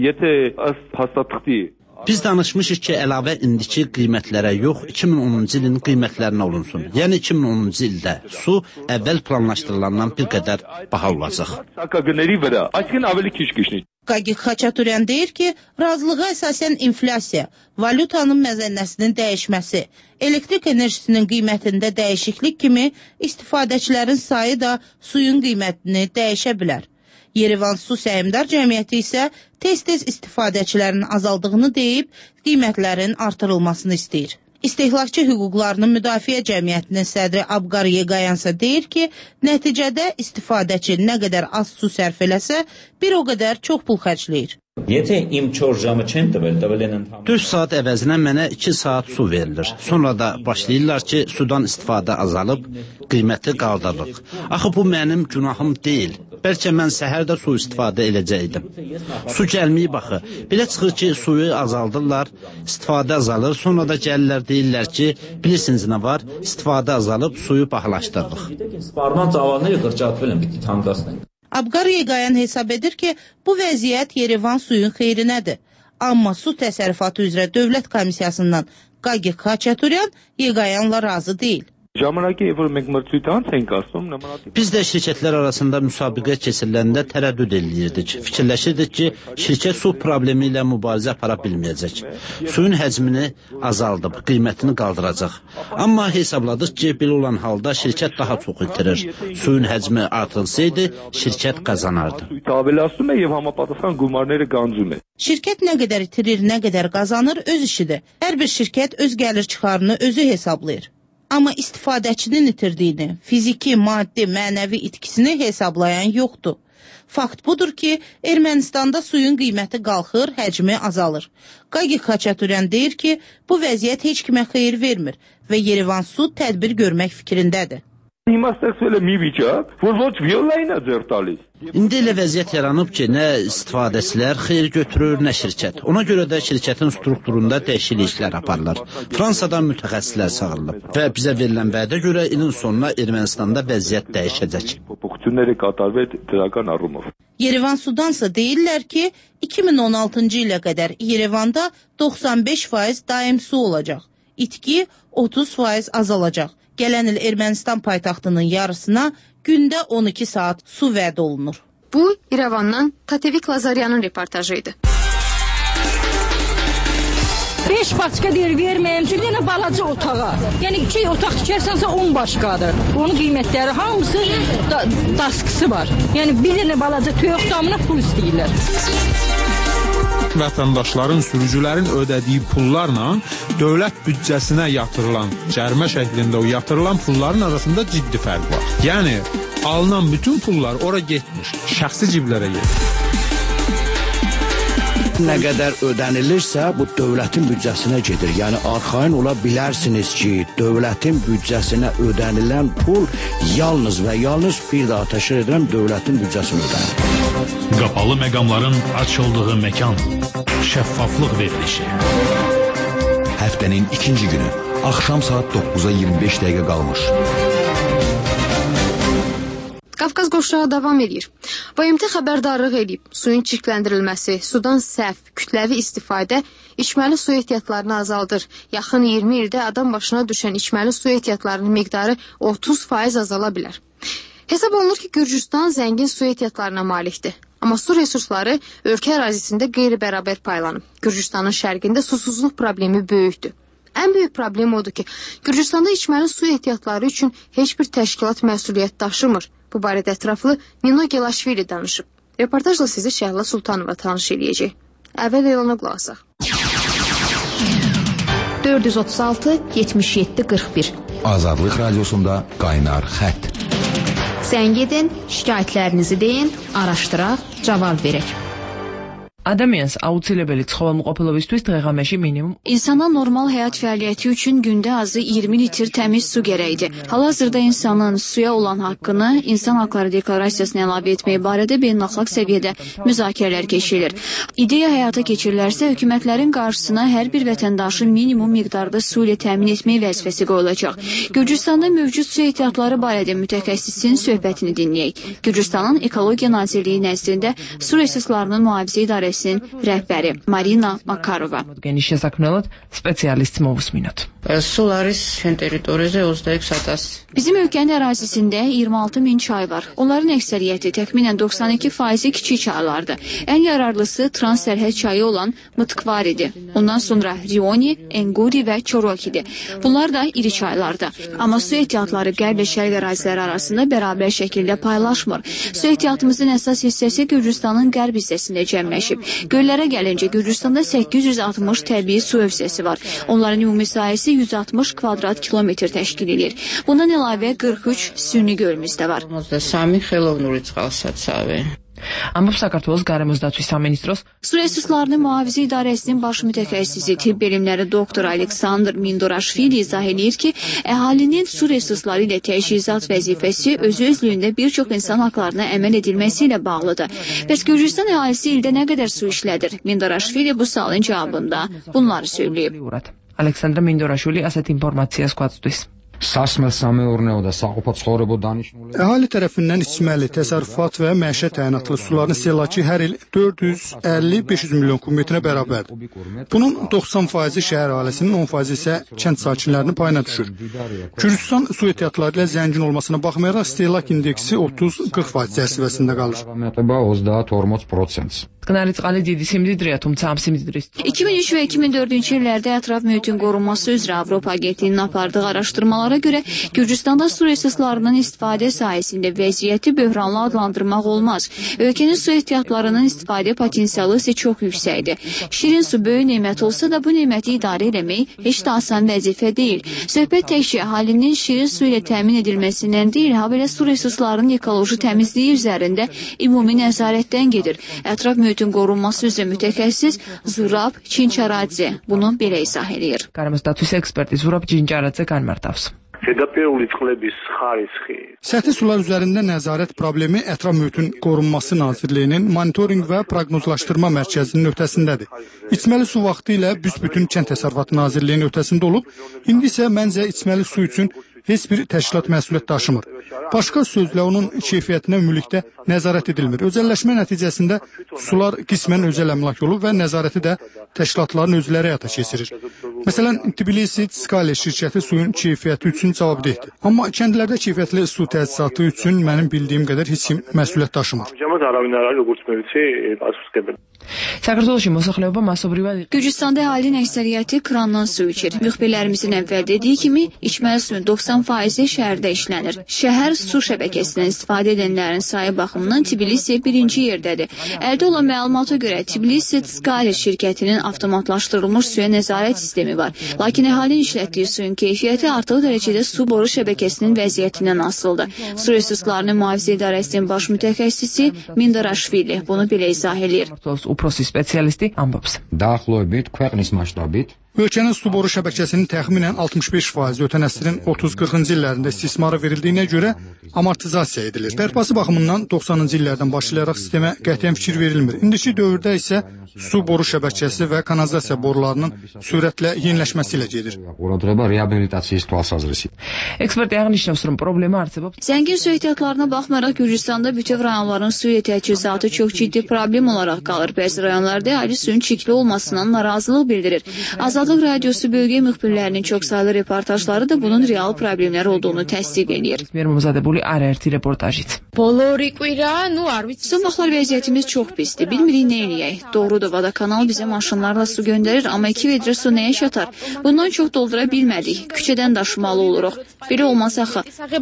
Speaker 10: Biz danışmışıq ki, əlavə indiki qiymətlərə yox, iki min onuncu ilin qiymətlərinə olunsun. Yəni iki min onuncu ildə su əvvəl planlaşdırılandan bir qədər baha olacaq.
Speaker 1: Qagiq Xaçaturyan deyir ki, razılığa əsasən inflyasiya, valyutanın məzənnəsinin dəyişməsi, elektrik enerjisinin qiymətində dəyişiklik kimi istifadəçilərin sayı da suyun qiymətini dəyişə bilər. Yerevan Su Səhmdar Cəmiyyəti isə tez-tez istifadəçilərin azaldığını deyib, qiymətlərin artırılmasını istəyir. İstehlakçı hüquqlarının müdafiə cəmiyyətinin sədri Abqar Yegayansa deyir ki, nəticədə istifadəçi nə qədər az su sərf eləsə, bir o qədər çox pul xərcləyir.
Speaker 5: dörd saat əvəzinə mənə iki saat su verilir. Sonra da başlayırlar ki, sudan istifadə azalıb, qiyməti qaldırırıq. Axı bu mənim günahım deyil. Bəlkə mən səhər də su istifadə edəcəkdim. Su gəlməyib axı. Belə çıxır ki, suyu azaldırlar, istifadə azalır, sonra da gəlirlər deyirlər ki, bilirsiniz nə var, istifadə azalıb, suyu bahalaşdırırıq.
Speaker 1: Abqar Yegayan hesab edir ki, bu vəziyyət Yerevan suyun xeyrinədir. Amma su təsərrüfatı üzrə dövlət komissiyasından Qagiq Xaçaturyan Yegayanla razı deyil.
Speaker 5: Biz də şirkətlər arasında müsabiqə keçiriləndə tərəddüd eləyirdik. Fikirləşirdik ki, şirkət su problemi ilə mübarizə apara bilməyəcək. Suyun həcmini azaldıb, qiymətini qaldıracaq. Amma hesabladıq ki, belə olan halda şirkət daha çox itirir. Suyun həcmi artılsaydı, şirkət qazanardı.
Speaker 1: Şirkət nə qədər itirir, nə qədər qazanır, öz işidir. Hər bir şirkət öz gəlir çıxarını özü hesablayır. Amma istifadəçinin itirdiyini, fiziki, maddi, mənəvi itkisini hesablayan yoxdur. Fakt budur ki, Ermənistanda suyun qiyməti qalxır, həcmi azalır. Qagiq Xaçaturyan deyir ki, bu vəziyyət heç kimə xeyir vermir və Yerevan Su tədbir görmək fikrindədir.
Speaker 5: İndi elə vəziyyət yaranıb ki, nə istifadəçilər xeyir götürür, nə şirkət. Ona görə də şirkətin strukturunda dəyişikliklər aparılır. Fransadan mütəxəssislər çağırılıb və bizə verilən vədə görə ilin sonuna Ermənistanda vəziyyət dəyişəcək.
Speaker 1: Yerevan Sudansa deyirlər ki, iki min on altıncı ilə qədər Yerevanda doxsan beş faiz daim su olacaq, itki otuz faiz azalacaq. Gələn il Ermənistan paytaxtının yarısına gündə on iki saat su vəd olunur.
Speaker 21: Bu, İrəvandan Tatevik Lazaryanın reportajı idi.
Speaker 12: beş başqa deyir, verməyəm ki, yenə balaca otağa. Yəni iki otaq tikərsənsə on başqadır. Onun qiymətləri hamısı da, daskısı var. Yəni bir dənə balaca toyuq damına pul istəyirlər.
Speaker 14: Vətəndaşların, sürücülərin ödədiyi pullarla dövlət büdcəsinə yatırılan, cərimə şəklində o yatırılan pulların arasında ciddi fərq var. Yəni, alınan bütün pullar ora getmiş, şəxsi ciblərə getmiş.
Speaker 15: Nə qədər ödənilirsə, bu dövlətin büdcəsinə gedir. Yəni, arxain ola bilərsiniz ki, dövlətin büdcəsinə ödənilən pul yalnız və yalnız bir daha təşkil edən dövlətin büdcəsinə ödənir.
Speaker 4: Qapalı məqamların açıldığı məkan, şəffaflıq verilişi.
Speaker 2: Həftənin ikinci günü, axşam saat doqquza iyirmi beş dəqiqə qalmış.
Speaker 21: Qafqaz qoşağı davam edir. B M T xəbərdarlıq edib, suyun çirkləndirilməsi, sudan səhv, kütləvi istifadə içməli su ehtiyatlarını azaldır. Yaxın iyirmi ildə adam başına düşən içməli su ehtiyatlarının miqdarı otuz faiz azala bilər. Hesab olunur ki, Gürcüstan zəngin su ehtiyatlarına malikdir. Amma su resursları ölkə ərazisində qeyri-bərabər paylanıb. Gürcüstanın şərqində susuzluq problemi böyükdür. Ən böyük problem odur ki, Gürcüstanda içməli su ehtiyatları üçün heç bir təşkilat məsuliyyət daşımır. Bu barədə ətraflı Nino Gelaşvili danışıb. Reportajla sizi Şəhla Sultanova tanış eləyəcək. Əvvəl elana qulaq asaq.
Speaker 3: dörd yüz otuz altı yetmiş yeddi qırx bir
Speaker 2: Azadlıq Radiosunda qaynar xətt.
Speaker 3: Zəng edin, şikayətlərinizi deyin, araşdıraq, cavab verək.
Speaker 16: ადამიანს აუცილებელი ცხოველმყოფელობისთვის დღე-ღამეში მინიმუმ
Speaker 23: İnsana normal həyat fəaliyyəti üçün gündə azı iyirmi litr təmiz su gərəkdir. Hal-hazırda insanın suya olan haqqını İnsan Haqları Deklarasiyasına əlavə etmək barədə beynəlxalq səviyyədə müzakirələr keçirilir. İdeya həyata keçirilərsə, hökumətlərin qarşısına hər bir vətəndaşın minimum miqdarda su ilə təmin etmək vəzifəsi qoyulacaq. Gürcüstanda mövcud su ehtiyatları barədə mütəxəssisin söhbətini dinləyək. Gürcüstanın Ekologiya Nazirliyi nəzdində su resurslarının mühafizə idarəsi İdarəsinin rəhbəri Marina Makarova.
Speaker 16: Geniş შესაქმნელად სპეციალისტს მოვუსმინოთ.
Speaker 6: სულ არის ჩვენ ტერიტორიაზე ოცდაექვსი ათასი.
Speaker 23: Bizim ölkənin ərazisində iyirmi altı min çay var. Onların əksəriyyəti təxminən doxsan iki faizi kiçik çaylardır. Ən yararlısı transsərhəd çayı olan Mıtkvaridir. Ondan sonra Rioni, Enguri və Çorokidir. Bunlar da iri çaylardır. Amma su ehtiyatları qərb və şərq əraziləri arasında bərabər şəkildə paylaşmır. Su ehtiyatımızın əsas hissəsi Gürcüstanın qərb hissəsində cəmləşib. Göllərə gəlincə Gürcüstanda səkkiz yüz altmış təbii su hövzəsi var. Onların ümumi sahəsi yüz altmış kvadrat kilometr təşkil edir. Bundan əlavə qırx üç süni gölümüz də var.
Speaker 16: Ambob საქართველოს გარემოს დაცვის სამინისტროს
Speaker 23: Su resurslarının mühafizə idarəsinin baş mütəxəssisi tibb elmləri doktor Aleksandr Mindoraşvili izah edir ki, əhalinin su resursları ilə təchizat vəzifəsi özü özlüyündə bir çox insan haqlarına əməl edilməsi ilə bağlıdır. Bəs Gürcüstan əhalisi ildə nə qədər su işlədir? Mindoraşvili bu sualın cavabında bunları söyləyib.
Speaker 16: Aleksandr Mindoraşvili əsət informatsiyas qatdis.
Speaker 17: Əhali tərəfindən içməli, təsərrüfat və məişət təyinatlı suların istehlakı hər il dörd yüz əlli beş yüz milyon kubmetrə bərabərdir. Bunun doxsan faizi şəhər əhalisinin, on faizi isə kənd sakinlərinin payına düşür. Gürcüstan su ehtiyatları ilə zəngin olmasına baxmayaraq istehlak indeksi otuz qırx faiz çərçivəsində qalır.
Speaker 16: Qınarı წყალი დიდი სიმდიდრეა, თუმცა ამ სიმდიდრის
Speaker 23: iki min üç və iki min dördüncü illərdə ətraf mühitin qorunması üzrə Avropa Agentliyinin apardığı araşdırmalara görə Gürcüstanda su resurslarının istifadə sahəsində vəziyyəti böhranlı adlandırmaq olmaz. Ölkənin su ehtiyatlarının istifadə potensialı isə çox yüksəkdir. Şirin su böyük nemət olsa da bu neməti idarə etmək heç də asan vəzifə deyil. Söhbət təkcə əhalinin şirin su ilə təmin edilməsindən deyil, habelə su resurslarının ekoloji təmizliyi üzərində ümumi nəzarətdən gedir. Ətraf mühitin qorunması üzrə mütəxəssis Zurab Çinçaradze bunu belə izah edir.
Speaker 16: Გარემოს დაცვის ექსპერტი Zurab Çinçaradze განმარტავს.
Speaker 17: Səthi sular üzərində nəzarət problemi Ətraf Mühitin Qorunması Nazirliyinin Monitorinq və Proqnozlaşdırma Mərkəzinin öhdəsindədir. İçməli su vaxtı ilə büsbütün Kənd Təsərrüfatı Nazirliyinin öhdəsində olub, indi isə məncə içməli su üçün heç bir təşkilat məsuliyyət daşımır. Başqa sözlə onun keyfiyyətinə ümumilikdə nəzarət edilmir. Özəlləşmə nəticəsində sular qismən özəl əmlak olub və nəzarəti də təşkilatların özləri həyata keçirir. Məsələn, Tbilisi Tskali şirkəti suyun keyfiyyəti üçün cavabdehdir. Amma kəndlərdə keyfiyyətli su təsisatı üçün mənim bildiyim qədər heç kim məsuliyyət daşımır.
Speaker 16: საქართველოში მოსახლეობა მასობრივად
Speaker 23: Gürcüstanda əhalinin əksəriyyəti krandan su içir. Müxbirlərimizin əvvəl dediyi kimi, içməli suyun doxsan faizi şəhərdə işlənir. Şəhər su şəbəkəsindən istifadə edənlərin sayı baxımından Tbilisi birinci yerdədir. Əldə olan məlumata görə Tbilisi Tskali şirkətinin avtomatlaşdırılmış suya nəzarət sistemi var. Lakin əhalinin işlətdiyi suyun keyfiyyəti artıq dərəcədə su boru şəbəkəsinin vəziyyətindən asılıdır. Su resurslarının mühafizə idarəsinin baş mütəxəssisi Mindoraşvili bunu belə izah edir.
Speaker 16: უფროსი სპეციალისტი ამბობს.
Speaker 17: დაახლოებით ქვეყნის მასშტაბით Ölkənin su boru şəbəkəsinin təxminən altmış beş faizi ötən əsrin otuz qırxıncı illərində istismara verildiyinə görə amortizasiya edilir. Bərpası baxımından doxsanıncı illərdən başlayaraq sistemə qətiyyən fikir verilmir. İndiki dövrdə isə su boru şəbəkəsi və kanalizasiya borularının sürətlə yeniləşməsi ilə gedir.
Speaker 16: Eksperti ağırlaşdırır, რომ პრობლემა არსებობს.
Speaker 23: Zəngin su ehtiyatlarına baxmayaraq Gürcüstanda bütöv rayonların su təchizatı çox ciddi problem olaraq qalır. Bəzi rayonlarda əhali suyun çirkli olmasından narazılıq bildirir. Azadlıq Radiosu bölgə müxbirlərinin çoxsaylı reportajları da bunun real problemlər olduğunu təsdiq edir.
Speaker 16: Mərmuzadəbuli arərti reportajit.
Speaker 23: Son vaxtlar vəziyyətimiz çox pisdir. Bilmirik nə eləyək. Doğrudur, Vadakanal bizə maşınlarla su göndərir, amma iki vedrə su nəyə çatar? Bundan çox doldura bilmədik. Küçədən daşımalı oluruq. Belə olmaz axı.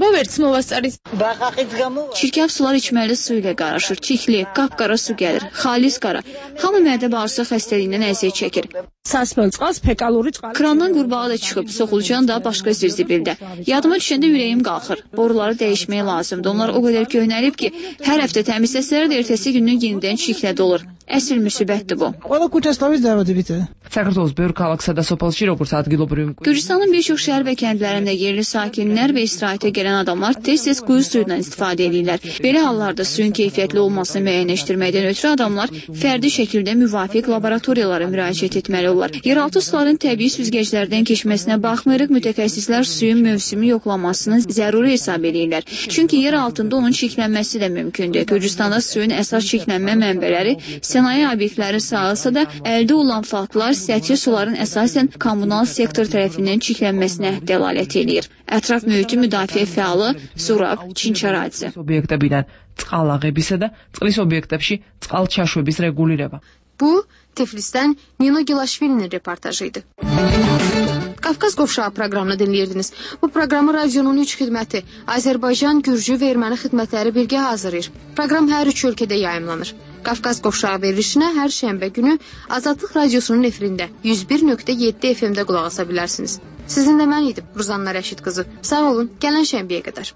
Speaker 23: Çirkəf sular içməli su ilə qarışır. Çirkli, qapqara su gəlir. Xalis qara. Hamı mədə bağırsaq xəstəliyindən əziyyət çəkir. Krandan qurbağa da çıxıb, soxulcan da başqa zirzibildə. Yadıma düşəndə ürəyim qalxır. Boruları dəyişmək lazımdır. Onlar o qədər köhnəlib ki, hər həftə təmizləsələr də ertəsi günün yenidən çirklə dolur. Əsl müsibətdir bu.
Speaker 16: საქართველოს ბევრ ქალაქსა და სოფელში როგორც ადგილობრივი
Speaker 23: Gürcüstanın bir çox şəhər və kəndlərində yerli sakinlər və istirahətə gələn adamlar tez-tez quyu suyundan istifadə edirlər. Belə hallarda suyun keyfiyyətli olmasını müəyyənləşdirməkdən ötürü adamlar fərdi şəkildə müvafiq laboratoriyalara müraciət etməli olurlar. Yeraltı suların təbii süzgəclərdən keçməsinə baxmayaraq mütəxəssislər suyun mövsümi yoxlamasını zəruri hesab edirlər. Çünki yer altında onun çirklənməsi də mümkündür. Gürcüstanda suyun əsas çirklənmə mənbələri sənaye obyektləri sağlasa da əldə olan faktlar səthi suların əsasən kommunal sektor tərəfindən çirklənməsinə dəlalət edir. Ətraf mühiti müdafiə fəalı Zurab Çinçaradze.
Speaker 16: Obyektlərdən წყალაღებისა და წყლის obyektებში წყალ ჩაშვების რეგულირება.
Speaker 21: Bu, Tiflisdən Nino Gilaşvilinin reportajı idi. Qafqaz Qovşağı proqramını dinləyirdiniz. Bu proqramı Radionun üç xidməti, Azərbaycan, Gürcü və Erməni xidmətləri birgə hazırlayır. Proqram hər üç ölkədə yayımlanır. Qafqaz Qovşağı verilişinə hər şənbə günü Azadlıq Radiosunun efirində yüz bir nöqtə yeddi F M-də qulaq asa bilərsiniz. Sizinlə mən idim, Ruzanna Rəşid qızı. Sağ olun, gələn şənbəyə qədər.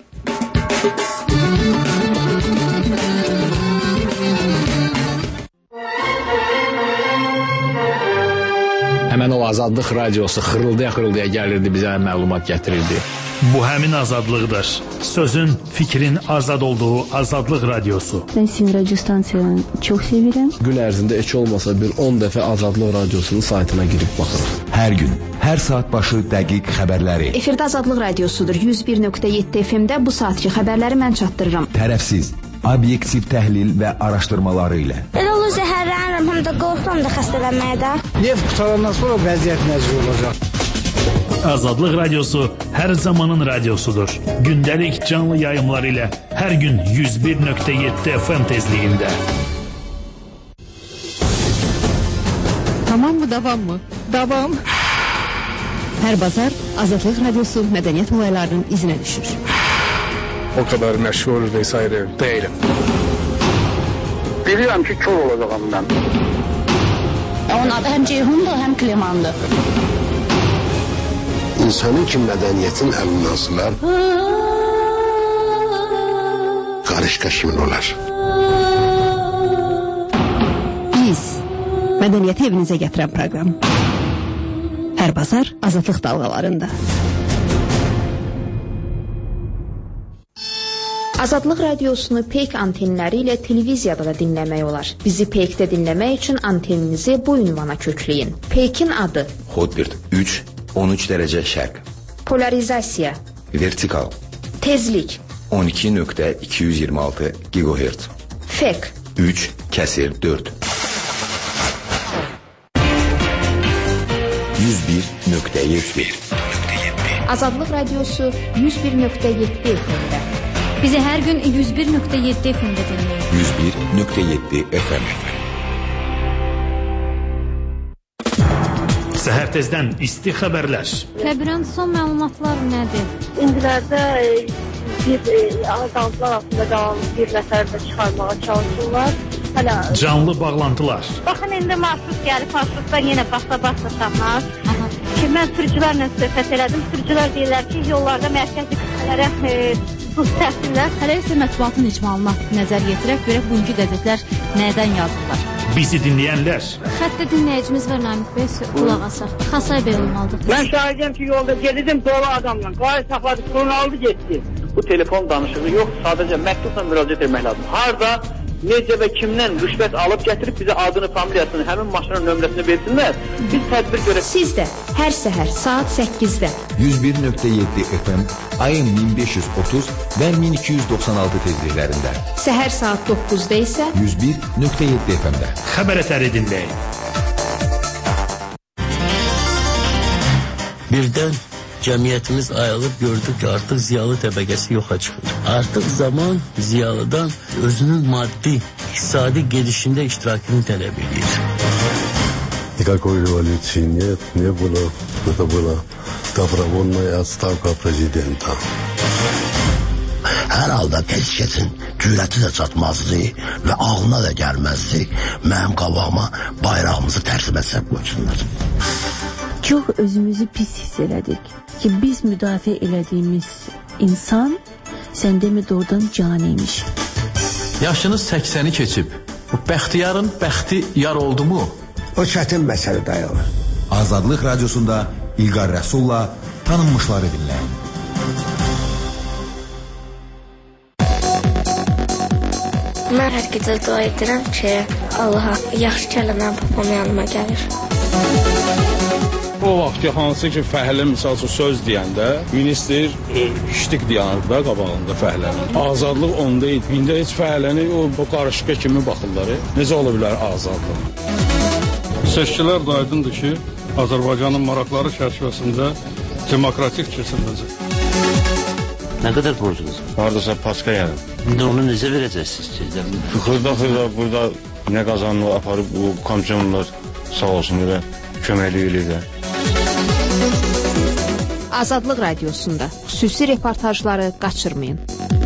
Speaker 7: Həmən o Azadlıq Radiosu xırıldaya-xırıldaya gəlirdi, bizə məlumat gətirirdi.
Speaker 4: Bu həmin azadlıqdır. Sözün, fikrin azad olduğu Azadlıq Radiosu.
Speaker 8: Ben sizin radyo stansiyanı çok seviyorum.
Speaker 18: Gün ərzində heç olmasa bir on dəfə Azadlıq Radiosunun saytına girib baxırıq.
Speaker 2: Hər gün, hər saat başı dəqiq xəbərləri.
Speaker 3: Efirdə Azadlıq Radiosudur. yüz bir nöqtə yeddi F M-də bu saatki xəbərləri mən çatdırıram.
Speaker 2: Tərəfsiz, obyektiv təhlil və araşdırmaları ilə.
Speaker 19: Elə olur zəhərlənirəm, həm də qorxuram da xəstələnməyə də.
Speaker 10: Neft qutarandan sonra vəziyyət necə olacaq?
Speaker 4: Azadlıq Radiosu hər zamanın radiosudur. Gündəlik canlı yayımlar ilə hər gün yüz bir nöqtə yeddi F M tezliyində.
Speaker 20: Tamam mı, davam mı? Davam. Hər bazar Azadlıq Radiosu mədəniyyət olaylarının izinə düşür.
Speaker 9: O kadar məşğul vesaire değilim. Bilirəm ki, kör olacağım mən.
Speaker 20: Onun adı həm Ceyhundur, həm Klimandır.
Speaker 25: İnsanın ki mədəniyyətin əlindən sılar, qarışqa kimin olar?
Speaker 20: Biz, mədəniyyəti evinizə gətirən proqram. Hər bazar Azadlıq dalğalarında.
Speaker 3: Azadlıq Radiosunu Peyk antenləri ilə televiziyada da dinləmək olar. Bizi Peykdə dinləmək üçün anteninizi bu ünvana kökləyin. Peykin adı
Speaker 2: Hotbird üç on üç dərəcə şərq.
Speaker 3: Polarizasiya.
Speaker 2: Vertikal.
Speaker 3: Tezlik.
Speaker 2: on iki nöqtə iki yüz iyirmi altı gigahertz.
Speaker 3: Fek.
Speaker 2: üç kəsir dörd. yüz bir nöqtə yeddi.
Speaker 3: Azadlıq Radiosu yüz bir nöqtə yeddi F M-də.
Speaker 23: Bizi hər gün yüz bir nöqtə yeddi F M-də dinləyin.
Speaker 2: yüz bir nöqtə yeddi F M.
Speaker 4: Səhər tezdən isti xəbərlər.
Speaker 23: Kəbirən son məlumatlar nədir?
Speaker 26: İndilərdə bir azaltılar altında qalan bir nəfər də çıxarmağa çalışırlar. Hələ
Speaker 4: Canlı bağlantılar.
Speaker 26: Baxın, indi marşrut gəlib, marşrutdan yenə basa-basa tamam. Ki, mən sürücülərlə söhbət elədim. Sürücülər deyirlər ki, yollarda mərkəzi qüvvələrə buz təhsillər.
Speaker 27: Hələ isə mətbuatın icmalına nəzər yetirək, görək bugünkü qəzetlər nədən yazırlar.
Speaker 4: Bizi dinləyənlər.
Speaker 23: Xəttə dinləyicimiz var, Namik bəy, qulaq asaq. Xasay bəy olmalıdır.
Speaker 28: Mən şahidəm ki, yolda gedirdim dolu adamla. Qay saxladı, kurunu aldı, getdi. Bu telefon danışığı yox, sadəcə məktubla müraciət etmək lazım. Harda, necə və kimdən rüşvət alıb gətirib bizə adını, familiyasını, həmin maşının nömrəsini versinlər. Biz tədbir görək.
Speaker 3: Siz də hər səhər saat səkkizdə
Speaker 2: yüz bir nöqtə yeddi F M, ayın min beş yüz otuz və min iki yüz doxsan altı tezliklərində.
Speaker 3: Səhər saat doqquzda isə
Speaker 2: yüz bir nöqtə yeddi F M-də.
Speaker 4: Xəbər ətəri dinləyin.
Speaker 29: Birdən cəmiyyətimiz ayılıb gördük ki, artıq ziyalı təbəqəsi yoxa çıxır. Artıq zaman ziyalıdan özünün maddi, iqtisadi gedişində iştirakını tələb edir.
Speaker 25: Никакой революции нет, не было. Это была добровольная отставка президента.
Speaker 30: Hər halda heç kəsin cürəti də çatmazdı və ağlına da gəlməzdi. Mənim qabağıma bayrağımızı tərsimə səb qoysunlar.
Speaker 20: Çox özümüzü pis hiss elədik ki, biz müdafiə elədiyimiz insan səndə mi doğrudan caniymiş.
Speaker 31: Yaşınız səksəni keçib. Bu bəxtiyarın bəxti yar oldu mu?
Speaker 25: O çətin məsələ dayanır.
Speaker 2: Azadlıq Radiosunda İlqar Rəsulla tanınmışları dinləyin.
Speaker 1: Mən hər gecə dua edirəm ki, Allaha yaxşı kəlləmən papam yanıma gəlir.
Speaker 5: O vaxt ki, hansı ki, fəhlə misal üçün söz deyəndə, minister ştik dayanır da qabağında fəhlənin. Azadlıq onda idi. İndi heç fəhləni o, o qarışqa kimi baxırlar. Necə ola bilər azadlıq?
Speaker 6: Seçkilər də aydındır ki, Azərbaycanın maraqları çərçivəsində demokratik keçiriləcək.
Speaker 29: Nə qədər borcunuz?
Speaker 6: Haradasa paska yarım.
Speaker 29: İndi onu necə verəcəksiniz ki?
Speaker 6: Xırda-xırda burada nə qazanını aparıb bu komissiyonlar sağ olsun və köməklik eləyirlər.
Speaker 3: Azadlıq Radiosunda xüsusi reportajları qaçırmayın.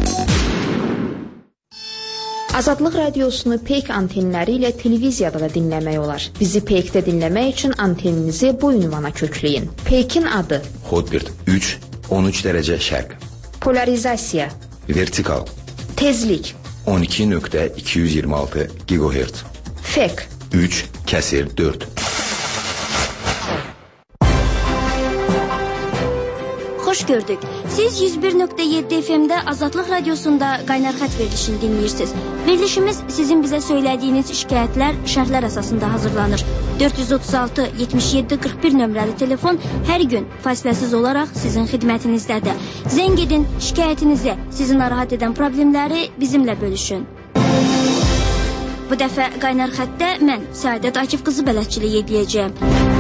Speaker 3: Azadlıq Radiosunu Peyk antenləri ilə televiziyada da dinləmək olar. Bizi Peykdə dinləmək üçün anteninizi bu ünvana kökləyin. Peykin adı
Speaker 2: Hotbird üç on üç dərəcə şərq.
Speaker 3: Polarizasiya
Speaker 2: Vertikal
Speaker 3: Tezlik
Speaker 2: on iki nöqtə iki yüz iyirmi altı gigahertz.
Speaker 3: Fek
Speaker 2: üç kəsir dörd.
Speaker 11: Xoş gördük. Siz yüz bir nöqtə yeddi F M-də Azadlıq Radiosunda Qaynar xətt verilişini dinləyirsiniz. Verilişimiz sizin bizə söylədiyiniz şikayətlər şərhlər əsasında hazırlanır. dörd yüz otuz altı yetmiş yeddi qırx bir nömrəli telefon hər gün fasiləsiz olaraq sizin xidmətinizdədir. Zəng edin, şikayətinizi, sizi narahat edən problemləri bizimlə bölüşün. Bu dəfə Qaynar xəttdə mən Səadət Akif qızı bələdçilik edəcəyəm.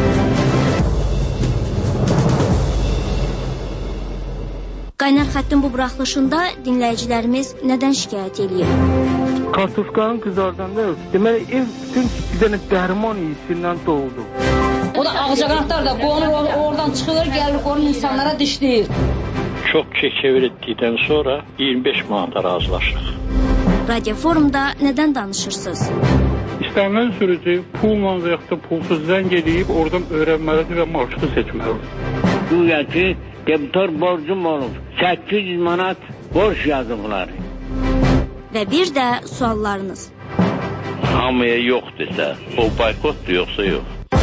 Speaker 11: Qaynar xəttin bu buraxılışında dinləyicilərimiz nədən şikayət edir?
Speaker 28: Kartofkanın qızardanda deməli ev bütün bir dənə dərman iyisindən doldu.
Speaker 12: O da ağcaqanadlar da qonur oradan çıxır, gəlir qonur insanlara dişləyir.
Speaker 28: Çox çevir etdikdən sonra iyirmi beş manata razılaşdıq.
Speaker 11: Radio forumda nədən danışırsınız?
Speaker 28: İstənilən sürücü pulla və yaxud da pulsuz zəng edib oradan öyrənməlidir və marşrutu seçməlidir.
Speaker 13: Güya ki, debitor borcum olub. səkkiz yüz manat borç yazıblar.
Speaker 11: Və bir də suallarınız.
Speaker 28: Hamıya yox desə, o boykotdur yoxsa yox?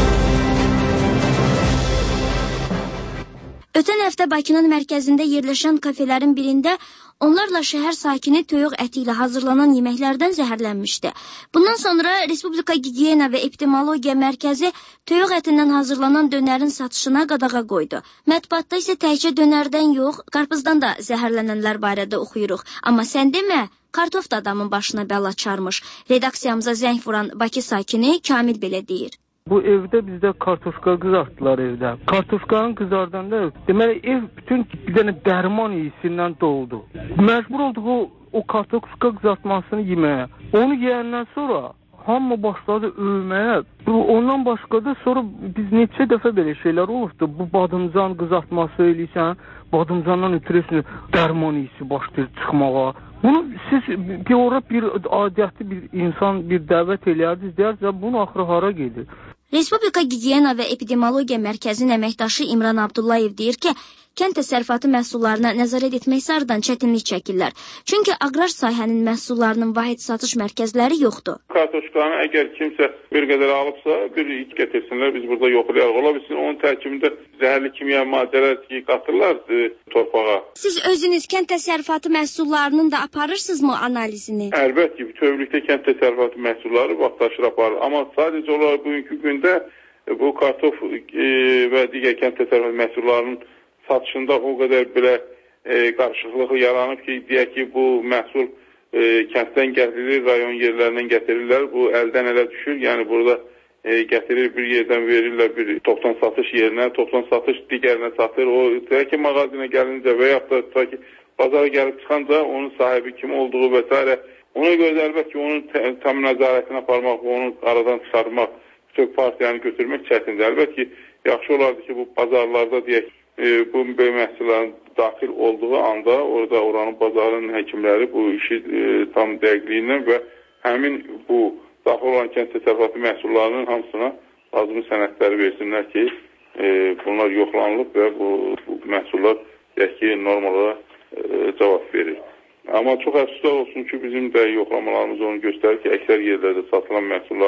Speaker 11: Ötən həftə Bakının mərkəzində yerləşən kafelerin birində onlarla şəhər sakini toyuq əti ilə hazırlanan yeməklərdən zəhərlənmişdi. Bundan sonra Respublika Gigiyena və Epidemiologiya Mərkəzi toyuq ətindən hazırlanan dönərin satışına qadağa qoydu. Mətbuatda isə təkcə dönərdən yox, qarpızdan da zəhərlənənlər barədə oxuyuruq. Amma sən demə, kartof da adamın başına bəla çarmış. Redaksiyamıza zəng vuran Bakı sakini Kamil belə deyir.
Speaker 28: Bu evdə bizdə kartofka qızartdılar evdə. Kartofkanın qızardanda deməli ev bütün bir dənə dərman iyisindən doldu. Məcbur olduq o, o kartofka qızartmasını yeməyə. Onu yeyəndən sonra hamı başladı övməyə. Ondan başqa da sonra biz neçə dəfə belə şeylər olubdu. Bu badımcan qızartması eləyirsən, badımcandan ötürüsün dərman iyisi başlayır çıxmağa. Bunu siz bir ora bir adiyyatlı bir insan bir dəvət eləyərdiniz, deyərsiniz, bunu axırı hara gedir?
Speaker 11: Respublika Gigiyena və Epidemiologiya Mərkəzinin əməkdaşı İmran Abdullayev deyir ki, kənd təsərrüfatı məhsullarına nəzarət etmək sarıdan çətinlik çəkirlər. Çünki aqrar sahənin məhsullarının vahid satış mərkəzləri yoxdur.
Speaker 28: Kartoşkanı əgər kimsə bir qədər alıbsa, bir iç gətirsinlər, biz burada yoxlayarıq. Ola bilsin, onun tərkibində zəhərli kimya maddələr qatırlar torpağa.
Speaker 11: Siz özünüz kənd təsərrüfatı məhsullarının da aparırsınızmı analizini?
Speaker 28: Əlbət ki, bütövlükdə kənd təsərrüfatı məhsulları vaxtaşır aparır. Amma sadəcə olaraq bugünkü gündə bu kartof e, və digər kənd təsərrüfatı məhsullarının satışında o qədər belə e, qarışıqlıq yaranıb ki, deyək ki, bu məhsul e, kənddən gətirilir, rayon yerlərindən gətirirlər, bu əldən ələ düşür. Yəni burada e, gətirir, bir yerdən verirlər bir toptan satış yerinə, toptan satış digərinə satır. O deyək ki, mağazinə gəlincə və yaxud da tutaq ki, bazara gəlib çıxanca onun sahibi kim olduğu və s. Ona görə də əlbət ki, onun tam nəzarətini aparmaq, onu aradan çıxarmaq, bütün partiyanı götürmək çətindir. Əlbət ki, yaxşı olardı ki, bu bazarlarda deyək, E, bu böyük məhsulların daxil olduğu anda orada oranın bazarın həkimləri bu işi e, tam dəqiqliyindən və həmin bu daxil olan kənd təsərrüfatı məhsullarının hamısına lazımi sənədləri versinlər ki, e, bunlar yoxlanılıb və bu, bu məhsullar deyək ki, normalara e, cavab verir. Amma çox əfsuslar olsun ki, bizim də yoxlamalarımız onu göstərir ki, əksər yerlərdə satılan məhsulların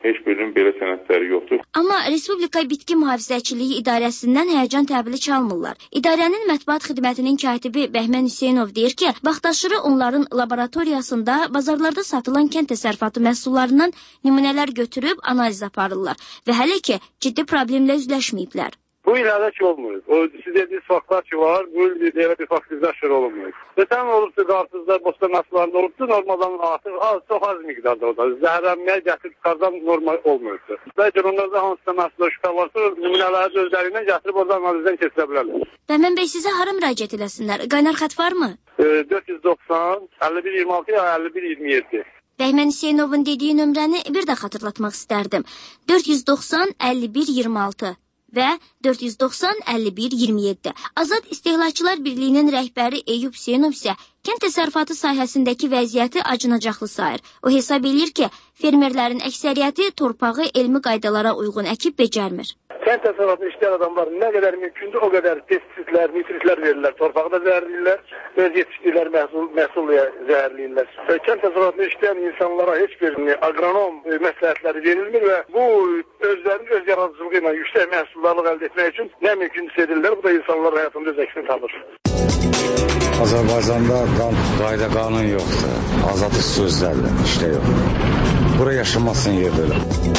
Speaker 7: heç birinin belə sənədləri yoxdur.
Speaker 11: Amma Respublika Bitki Mühafizəçiliyi İdarəsindən həyəcan təbili çalmırlar. İdarənin mətbuat xidmətinin katibi Bəhmən Hüseynov deyir ki, vaxtaşırı onların laboratoriyasında bazarlarda satılan kənd təsərrüfatı məhsullarından nümunələr götürüb analiz aparırlar və hələ ki, ciddi problemlə üzləşməyiblər.
Speaker 9: Bu ilərdə ki olmuyor. O siz dediğiniz faktlar ki var, bu ildə bir faktizləşir olmuyor. Zaten olursa qarpızlar, bostan məhsullarında olursa normaldan artıq az, çox az miqdarda o da. Zəhərlənməyə gətirib çıxardan normal olmuyorsa. Bəlkə onlarda hansısa məhsullar şübhə varsa, nümunələri özlərindən gətirib oradan analizdən keçirə bilərlər.
Speaker 11: Bəhmən bəy, sizə hara müraciət eləsinlər? Qaynar xətt varmı?
Speaker 9: E, dörd yüz doxsan əlli bir iyirmi altı ya əlli bir iyirmi yeddi.
Speaker 11: Bəhmən Hüseynovun dediyi nömrəni bir də xatırlatmaq istərdim. dörd yüz doxsan əlli bir iyirmi altı və dörd yüz doxsan əlli bir iyirmi yeddi. Azad İstehlakçılar Birliyinin rəhbəri Eyüp Hüseynov isə kənd təsərrüfatı sahəsindəki vəziyyəti acınacaqlı sayır. O hesab edir ki, fermerlərin əksəriyyəti torpağı elmi qaydalara uyğun əkib becərmir.
Speaker 9: Kənd təsərrüfatı işləyən adamlar nə qədər mümkündür, o qədər pestisitlər, nitritlər verirlər, torpağı da zəhərləyirlər, öz yetişdikləri məhsul, məhsullu zəhərləyirlər. Kənd təsərrüfatı işləyən insanlara heç bir agronom məsləhətləri verilmir və bu özlərinin öz yaradıcılığı ilə yüksək məhsullarlıq əldə etmək üçün nə mümkündürsə edirlər, bu da insanların həyatında öz əksini tapır.
Speaker 6: Azərbaycanda qayda qanun yoxdur, azadlıq sözlərlə işlə yox. Bura yaşamasın yer belə.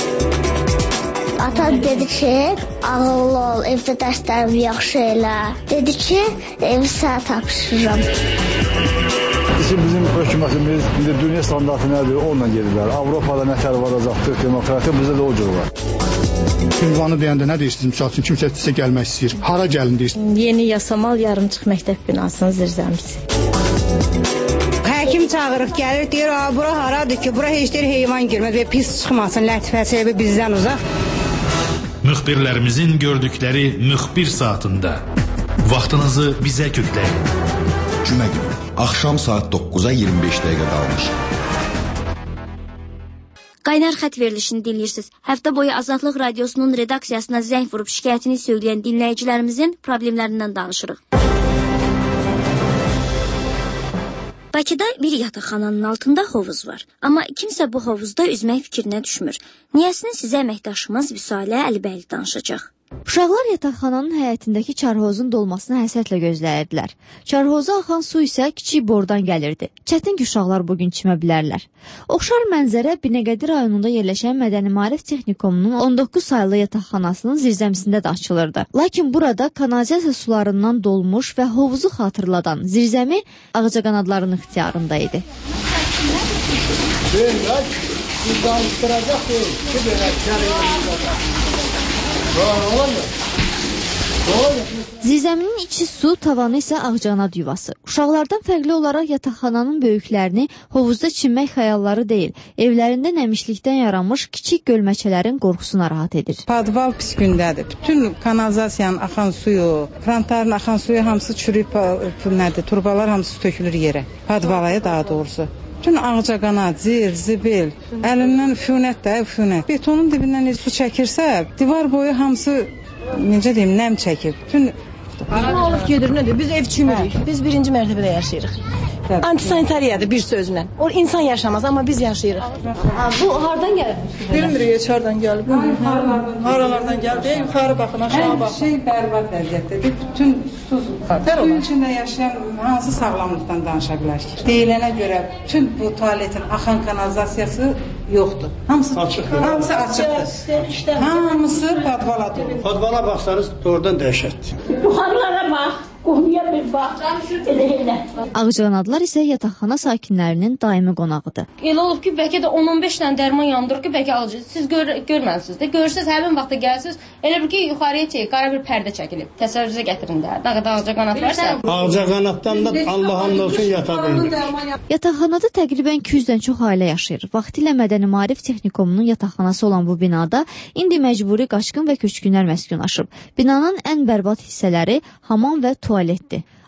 Speaker 19: Ata dedi ki, ağıllı ol, evdə dərslərimi yaxşı elə. Dedi ki, evi sənə tapşırıram.
Speaker 8: Bizim hökumətimiz indi dünya standartı nədir, onunla gedirlər. Avropada nətər varacaqdır, demokratiya bizdə də o cür var.
Speaker 14: Ünvanı deyəndə nə deyirsiniz? Misal üçün kimsə sizə gəlmək istəyir. Hara gəlin deyirsiniz?
Speaker 15: Yeni Yasamal yarımçıq məktəb binasının zirzəmisi.
Speaker 16: Həkim çağırıq, gəlir, deyir, bura haradır ki, bura heç deyir heyvan girməz və pis çıxmasın, lətifəsi bizdən uzaq.
Speaker 4: Müxbirlərimizin gördükləri müxbir saatında vaxtınızı bizə kökləyin.
Speaker 2: Cümə günü axşam saat doqquza iyirmi beş dəqiqə qalmış.
Speaker 11: Qaynar xət verilişini dinləyirsiniz. Həftə boyu Azadlıq Radiosunun redaksiyasına zəng vurub şikayətini söyləyən dinləyicilərimizin problemlərindən danışırıq. Bakıda bir yataqxananın altında hovuz var. Amma kimsə bu hovuzda üzmək fikrinə düşmür. Niyəsini sizə əməkdaşımız Vüsalə Əlibəyli danışacaq.
Speaker 17: Uşaqlar yataqxananın həyətindəki çarhovuzun dolmasını həsrətlə gözləyirdilər. Çarhovuza axan su isə kiçik bordan gəlirdi. Çətin ki, uşaqlar bugün çimə bilərlər. Oxşar mənzərə Binəqədi rayonunda yerləşən Mədəni Maarif Texnikumunun on doqquz saylı yataqxanasının zirzəmisində də açılırdı. Lakin burada kanalizasiya sularından dolmuş və hovuzu xatırladan zirzəmi ağcaqanadların ixtiyarında idi. Zirzəminin içi su, tavanı isə ağcanad yuvası. Uşaqlardan fərqli olaraq yataqxananın böyüklərini hovuzda çimmək xəyalları deyil, evlərində nəmişlikdən yaranmış kiçik gölməçələrin qorxusu narahat edir.
Speaker 16: Padval pis gündədir. Bütün kanalizasiyanın axan suyu, krantların axan suyu hamısı çürüyüb, nədir, turbalar hamısı tökülür yerə. Padvalaya daha doğrusu. Bütün ağcaqanad, zir, zibil, əlindən üfunət də, üfunət. Betonun dibindən su çəkirsə, divar boyu hamısı, necə deyim, nəm çəkib. Bütün...
Speaker 15: Bizim olub gedir, nədir? Biz ev çimirik, biz birinci mərtəbədə yaşayırıq. Antisanitariyadır bir sözlə. O insan yaşamaz, amma biz yaşayırıq. Ha, bu hardan gəlib?
Speaker 16: Bilmirik, heç hardan gəlib. Haralardan gəlib, yuxarı baxın, aşağı baxın. Hər şey bərbad vəziyyətdir. Bütün su suyun içində yaşayan hansı sağlamlıqdan danışa bilər ki? Deyilənə görə bütün bu tualetin axan kanalizasiyası yoxdur. Hamısı açıqdır. Hamısı açıqdır. Hamısı padvaladır.
Speaker 14: Padvala baxsanız doğrudan dəhşətdir.
Speaker 15: Yuxarılara bax. Qohuya bir bax, elə elə.
Speaker 17: Ağcaqanadlar isə yataqxana sakinlərinin daimi qonağıdır.
Speaker 12: Elə olub ki, bəlkə də on on beş dənə dərman yandırır ki, bəlkə alıcı. Siz gör, görməlisiniz də. Görürsünüz, həmin vaxtda gəlsiniz, elə bir ki, yuxarıya çək, qara bir pərdə çəkilib. Təsəvvürünüzə gətirin də. Dağda ağcaqanad varsa.
Speaker 14: Ağcaqanaddan da Allah'ın olsun yata bilmir.
Speaker 17: Yataqxanada təqribən iki yüzdən çox ailə yaşayır. Vaxtilə Mədəni Maarif Texnikumunun yataqxanası olan bu binada indi məcburi qaçqın və köçkünlər məskunlaşıb. Binanın ən bərbad hissələri hamam və tualetdir.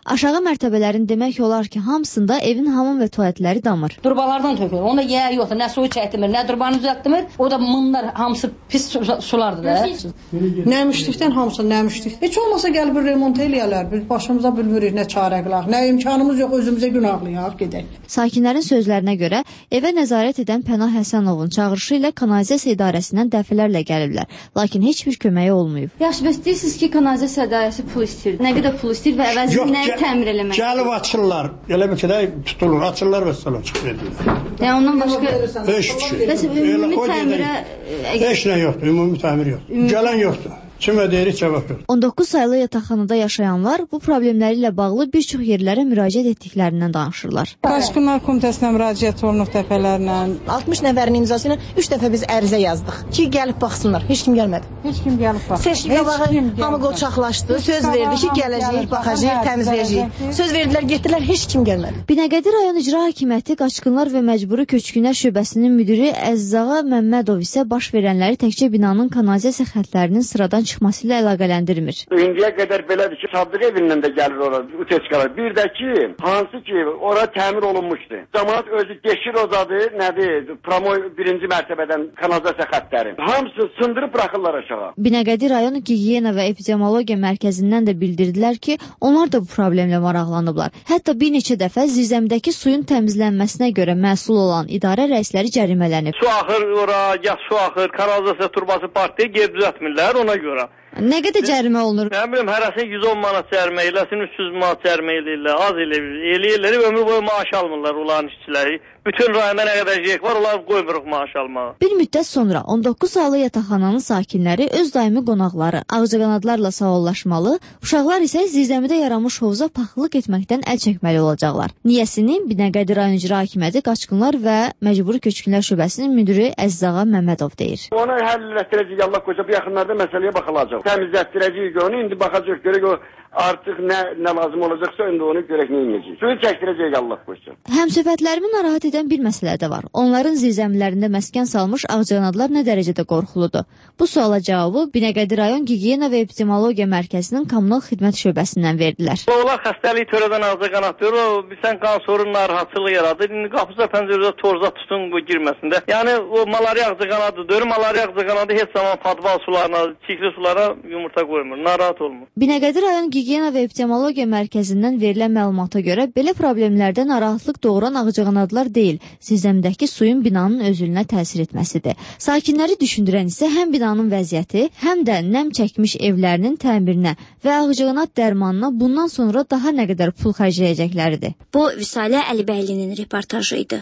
Speaker 17: Aşağı mərtəbələrin demək olar ki, hamısında evin hamam və tualetləri damır.
Speaker 12: Durbalardan tökülür. Onda yer yoxdur. Nə suyu çəkdirmir, nə durbanı düzəltmir. O da mınlar hamısı pis sulardır da.
Speaker 16: Nəmişlikdən hamısı nəmişlik. Heç olmasa gəlib bir remont eləyərlər. Biz başımıza bilmirik nə çarə qılaq. Nə imkanımız yox, özümüzə günahlayaq, gedək.
Speaker 17: Sakinlərin sözlərinə görə evə nəzarət edən Pənah Həsənovun çağırışı ilə kanalizasiya idarəsindən dəfələrlə gəliblər. Lakin heç bir köməyi olmayıb.
Speaker 10: Yaxşı, bəs deyirsiniz ki, kanalizasiya idarəsi pul istəyir. Nə qədər pul istəyir və əvəzində nəyi təmir eləmək?
Speaker 14: Gəlib açırlar. Elə bir ki də tutulur, açırlar və sonra çıxıb edirlər.
Speaker 10: Yəni ondan başqa
Speaker 14: heç şey.
Speaker 10: Bəs ümumi təmirə
Speaker 14: heç nə yoxdur, ümumi təmir yoxdur. Gələn yoxdur. Kimə deyirik, cavab yox.
Speaker 17: on doqquz saylı yataqxanada yaşayanlar bu problemləri ilə bağlı bir çox yerlərə müraciət etdiklərindən danışırlar.
Speaker 16: Daşqınlar Komitəsinə müraciət olunub dəfələrlə.
Speaker 15: altmış nəfərin imzası ilə üç dəfə biz ərizə yazdıq ki, gəlib baxsınlar. Heç kim gəlmədi.
Speaker 16: Heç kim gəlib baxsın.
Speaker 15: Seçki qabağı hamı qoçaqlaşdı. Söz verdi ki, gələcəyik, baxacağıq, təmizləyəcəyik. Söz verdilər, getdilər, heç kim gəlmədi.
Speaker 17: Binəqədi rayon icra hakimiyyəti Qaçqınlar və Məcburi Köçkünlər şöbəsinin müdiri Əzzağa Məmmədov isə baş verənləri təkcə binanın kanalizasiya xəttlərinin sıradan çıxması ilə əlaqələndirmir.
Speaker 18: İndiyə qədər belədir ki, Sabdıq evindən də gəlir ora uteçkalar. Bir də ki, hansı ki, ora təmir olunmuşdu. Cəmaət özü deşir ozadı, nədir, promoy birinci mərtəbədən kanalizasiya xəttləri. Hamısını sındırıb buraxırlar aşağı.
Speaker 17: Binəqədi rayon Gigiyena və Epidemiologiya mərkəzindən də bildirdilər ki, onlar da bu problemlə maraqlanıblar. Hətta bir neçə dəfə zirzəmidəki suyun təmizlənməsinə görə məsul olan idarə rəisləri cərimələnib.
Speaker 20: Su axır ora, ya su axır, kanalizasiya turbası partiyaya geri düzəltmirlər ona görə.
Speaker 17: Nə qədər cərimə olunur?
Speaker 20: Nə bilim, hərəsini yüz on manat cərimə eləsin, üç yüz manat cərimə eləyirlər, az eləyirlər, ömür boyu maaş almırlar onların işçiləri. Bütün rayonda nə qədər yek var, onlar qoymuruq maaş almağa.
Speaker 17: Bir müddət sonra on doqquz saylı yataqxananın sakinləri öz daimi qonaqları ağcaqanadlarla sağollaşmalı, uşaqlar isə zirzəmidə yaranmış hovuza paxıllıq etməkdən əl çəkməli olacaqlar. Niyəsini Binəqədi rayon icra hakimiyyəti Qaçqınlar və Məcburi Köçkünlər şöbəsinin müdiri Əzzağa Məmmədov deyir.
Speaker 18: Ona həll etdirəcək, Allah qoysa bu yaxınlarda məsələyə baxılacaq. Təmizlətdirəcəyik onu, indi baxacaq görək o artıq nə, nə lazım olacaqsa indi onu görək nə edəcək. Suyu çəkdirəcək Allah qoysa.
Speaker 17: Həmsöhbətlərimi narahat edən bir məsələ də var. Onların zirzəmilərində məskən salmış ağcaqanadlar nə dərəcədə qorxuludur? Bu suala cavabı Binəqədi rayon Gigiyena və Epidemiologiya mərkəzinin kommunal xidmət şöbəsindən verdilər.
Speaker 20: Onlar xəstəliyi törədən ağcaqanad deyir, o bilsən qan sorun narahatçılığı yaradır. İndi qapıza pəncərədə torza tutun bu girməsində. Yəni o malariya ağcaqanadı deyir, malariya ağcaqanadı heç zaman padval sularına, çirkli sulara yumurta qoymur, narahat olmur.
Speaker 17: Binəqədi rayon Gigiyena və Epidemiologiya mərkəzindən verilən məlumata görə belə problemlərdə narahatlıq doğuran ağcaqanadlar deyil, zirzəmidəki suyun binanın özülünə təsir etməsidir. Sakinləri düşündürən isə həm binanın vəziyyəti, həm də nəm çəkmiş evlərinin təmirinə və ağcaqanad dərmanına bundan sonra daha nə qədər pul xərcləyəcəkləridir.
Speaker 11: Bu Vüsalə Əlibəylinin reportajı idi.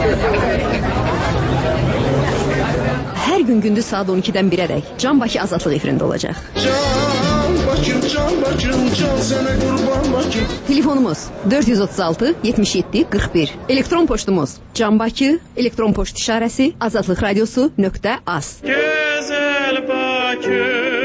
Speaker 21: Hər gün gündüz saat on ikidən birədək Can Bakı Azadlıq efirində olacaq.
Speaker 22: Can Bakım, Can Bakım, Can sənə qurban Bakım.
Speaker 21: Telefonumuz dörd yüz otuz altı yetmiş yeddi qırx bir. Elektron poçtumuz Can Bakı, elektron poçt işarəsi azadlıq radiosu nöqtə az.
Speaker 20: Gözəl Bakı.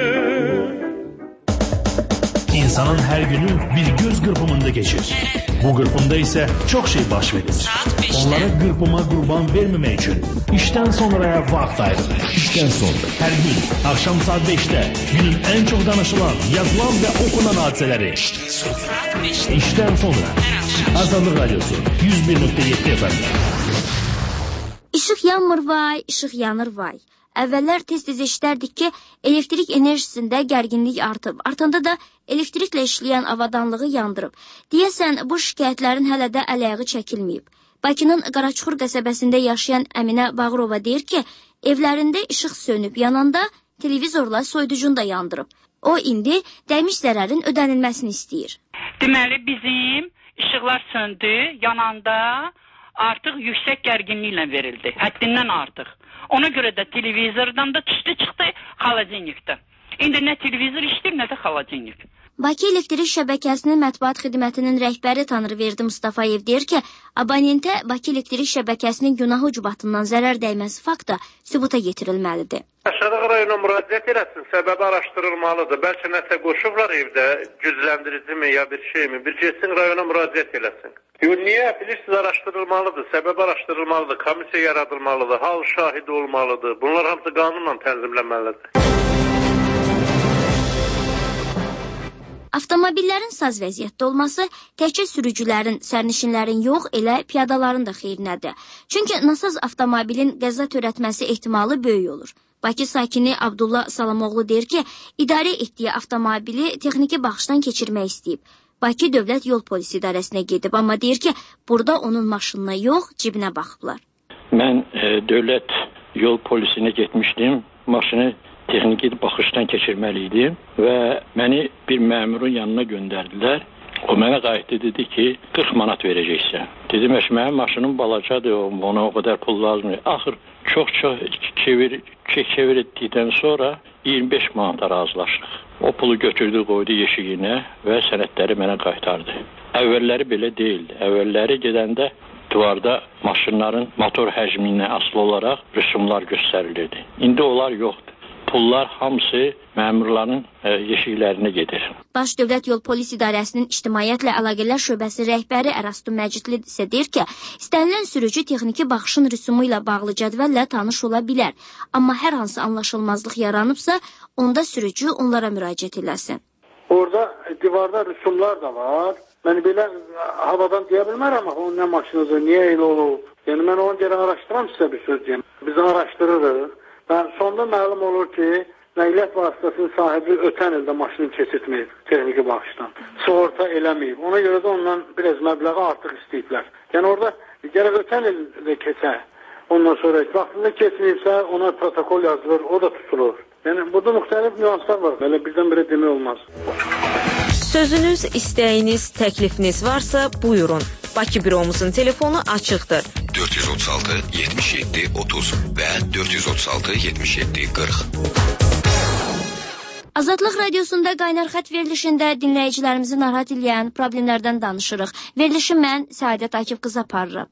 Speaker 4: İnsanın hər günü bir göz qırpımında keçir. Bu qırpımda isə çox şey baş verir. Onlara qırpıma qurban verməmək üçün işdən sonraya vaxt ayırır.
Speaker 2: İşdən sonra.
Speaker 4: Hər gün axşam saat beşdə günün ən çox danışılan, yazılan və oxunan hadisələri. İşdən sonra. Azadlıq Radiosu yüz bir nöqtə yeddi F M.
Speaker 11: İşıq yanmır vay, işıq yanır vay. Əvvəllər tez-tez eşitərdik ki, elektrik enerjisində gərginlik artıb, artanda da elektriklə işləyən avadanlığı yandırıb. Deyəsən, bu şikayətlərin hələ də əl-ayağı çəkilməyib. Bakının Qaraçuxur qəsəbəsində yaşayan Əminə Bağırova deyir ki, evlərində işıq sönüb yananda televizorla soyuducunu da yandırıb. O indi dəymiş zərərin ödənilməsini istəyir.
Speaker 23: Deməli, bizim işıqlar söndü, yananda artıq yüksək gərginliklə verildi, həddindən artıq. Ona görə də televizordan da düşdü çıxdı xalacenikdə. İndi nə televizor işləyir, nə də xalacenik.
Speaker 11: Bakı Elektrik Şəbəkəsinin mətbuat xidmətinin rəhbəri Tanrıverdi Mustafayev deyir ki, abonentə Bakı Elektrik Şəbəkəsinin günahı ucbatından zərər dəyməsi faktı sübuta yetirilməlidir.
Speaker 9: Aşağı rayona müraciət eləsin, səbəbi araşdırılmalıdır. Bəlkə nəsə qoşublar evdə, gücləndirici mi ya bir şey mi? Bir getsin rayona müraciət eləsin. Yox, niyə? Bilirsiniz, araşdırılmalıdır, səbəb araşdırılmalıdır, komissiya yaradılmalıdır, hal şahidi olmalıdır. Bunlar hamısı qanunla tənzimlənməlidir.
Speaker 11: Avtomobillərin saz vəziyyətdə olması təkcə sürücülərin, sərnişinlərin yox, elə piyadaların da xeyrinədir. Çünki nasaz avtomobilin qəza törətməsi ehtimalı böyük olur. Bakı sakini Abdullah Salamoğlu deyir ki, idarə etdiyi avtomobili texniki baxışdan keçirmək istəyib. Bakı Dövlət Yol Polisi İdarəsinə gedib, amma deyir ki, burada onun maşınına yox, cibinə baxıblar.
Speaker 1: Mən e, Dövlət Yol Polisinə getmişdim, maşını texniki baxışdan keçirməli idim və məni bir məmurun yanına göndərdilər. O mənə qayıtdı, dedi ki, qırx manat verəcəksən. Dedim, mənim maşınım balacadır, ona o qədər pul lazımdır. Axır, çox-çox çevir, çevir etdikdən sonra iyirmi beş manata razılaşdıq. O pulu götürdü, qoydu yeşiyinə və sənədləri mənə qaytardı. Əvvəlləri belə deyildi. Əvvəlləri gedəndə divarda maşınların motor həcminə asılı olaraq rüsumlar göstərilirdi. İndi onlar yoxdur. Pullar hamısı məmurların e, yeşiklərinə gedir.
Speaker 11: Baş Dövlət Yol Polis İdarəsinin İctimaiyyətlə Əlaqələr Şöbəsi rəhbəri Ərastum Məcidli isə deyir ki, istənilən sürücü texniki baxışın rüsumu ilə bağlı cədvəllə tanış ola bilər. Amma hər hansı anlaşılmazlıq yaranıbsa, onda sürücü onlara müraciət eləsin.
Speaker 3: Orada divarda rüsumlar da var. Mən belə havadan deyə bilmərəm, o nə maşınıdır, niyə elə olub? Yəni mən onu görə araşdıram sizə bir söz deyim. Biz araşdırırıq. Və sonda məlum olur ki, nəqliyyat vasitəsinin sahibi ötən ildə maşını keçirtməyib texniki baxışdan. Sığorta eləməyib. Ona görə də ondan biraz məbləği artıq istəyiblər. Yəni orada gərək ötən ildə keçə. Ondan sonra vaxtında keçməyibsə ona protokol yazılır, o da tutulur. Yəni burada müxtəlif nüanslar var. Belə birdən birə demək olmaz.
Speaker 5: Sözünüz, istəyiniz, təklifiniz varsa buyurun. Bakı büromuzun telefonu açıqdır.
Speaker 2: dörd yüz otuz altı yetmiş yeddi otuz və dörd yüz otuz altı yetmiş yeddi qırx.
Speaker 11: Azadlıq Radiosunda Qaynar Xət verilişində dinləyicilərimizi narahat edən problemlərdən danışırıq. Verilişi mən Səadət Akif qızı aparıram.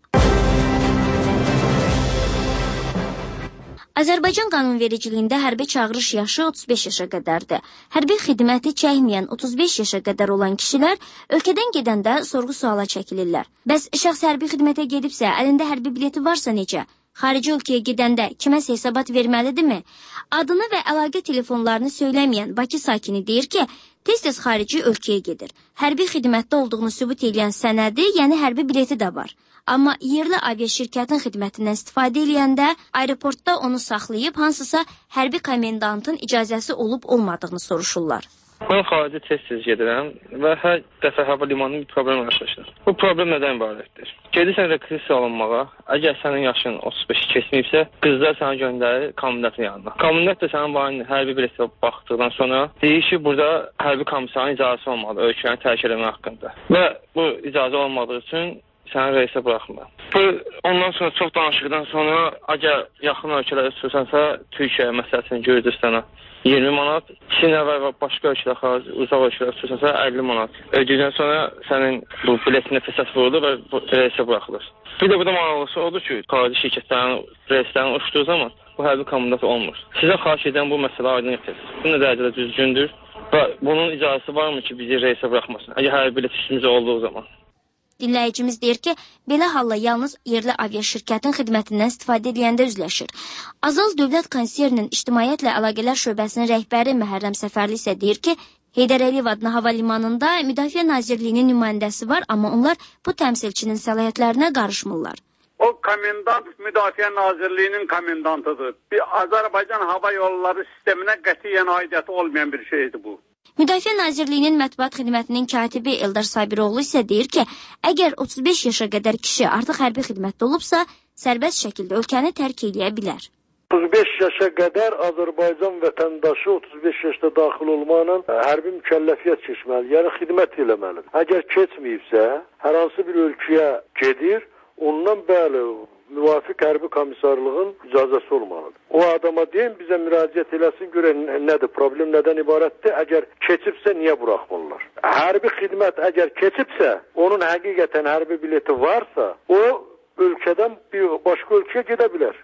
Speaker 11: Azərbaycan qanunvericiliyində hərbi çağırış yaşı otuz beş yaşa qədərdir. Hərbi xidməti çəkməyən otuz beş yaşa qədər olan kişilər ölkədən gedəndə sorğu-suala çəkilirlər. Bəs şəxs hərbi xidmətə gedibsə, əlində hərbi bileti varsa necə? Xarici ölkəyə gedəndə kiməsə hesabat verməlidirmi? Adını və əlaqə telefonlarını söyləməyən Bakı sakini deyir ki, tez-tez xarici ölkəyə gedir. Hərbi xidmətdə olduğunu sübut edən sənədi, yəni hərbi bileti də var. Amma yerli aviaşirkətin xidmətindən istifadə edəndə aeroportda onu saxlayıb hansısa hərbi komendantın icazəsi olub-olmadığını soruşurlar.
Speaker 13: Mən xarici tez-tez gedirəm və hər dəfə hava limanında bir problem yaşayır. Bu problem nədən ibarətdir? Gedirsən rekrutasiya alınmağa, əgər sənin yaşın otuz beşi keçməyibsə, qızlar səni göndərir komendantın yanına. Komendant da sənin varın hərbi biletə baxdıqdan sonra deyir ki, burada hərbi komissarın icazəsi olmalı ölkəni tərk etmək haqqında. Və bu icazə olmadığı üçün səni reysə buraxmır. Bu, ondan sonra çox danışıqdan sonra, əgər yaxın ölkələrə sürüsənsə, Türkiyə məsələsini Gürcüstana iyirmi manat, Çin və başqa ölkələr, xarici, uzaq ölkələr sürüsənsə əlli manat. Ödədikdən sonra sənin bu biletində fəsət vurulur və reysə buraxılır. Bir də burada maraqlısı odur ki, xarici şirkətlərin reyslərini uçduğu zaman bu hərbi komendant olmur. Sizə xahiş edən bu məsələ aydın etdir. Bu nə dərəcədə düzgündür və bunun icazəsi varmı ki, bizi reysə buraxmasın, əgər hərbi bilet üstümüzə olduğu zaman?
Speaker 11: Dinləyicimiz deyir ki, belə halla yalnız yerli aviaşirkətin xidmətindən istifadə edəndə üzləşir. Azal Dövlət Konsernin İctimaiyyətlə Əlaqələr Şöbəsinin rəhbəri Məhərrəm Səfərli isə deyir ki, Heydər Əliyev adına hava limanında Müdafiə Nazirliyinin nümayəndəsi var, amma onlar bu təmsilçinin səlahiyyətlərinə qarışmırlar.
Speaker 24: O komendant Müdafiə Nazirliyinin komendantıdır. Bir Azərbaycan hava yolları sisteminə qətiyyən aidiyyəti olmayan bir şeydir bu.
Speaker 11: Müdafiə Nazirliyinin mətbuat xidmətinin katibi Eldar Sabiroğlu isə deyir ki, əgər otuz beş yaşa qədər kişi artıq hərbi xidmətdə olubsa, sərbəst şəkildə ölkəni tərk edə bilər.
Speaker 3: otuz beş yaşa qədər Azərbaycan vətəndaşı otuz beş yaşda daxil olmaqla hərbi mükəlləfiyyət keçməli, yəni xidmət eləməlidir. Əgər keçməyibsə, hər hansı bir ölkəyə gedir, ondan bəli, müvafiq hərbi komissarlığın icazəsi olmalıdır. O adama deyin, bizə müraciət eləsin, görən nədir, problem nədən ibarətdir? Əgər keçibsə, niyə buraxmırlar? Hərbi xidmət əgər keçibsə, onun həqiqətən hərbi bileti varsa, o ölkədən bir başqa ölkəyə gedə bilər.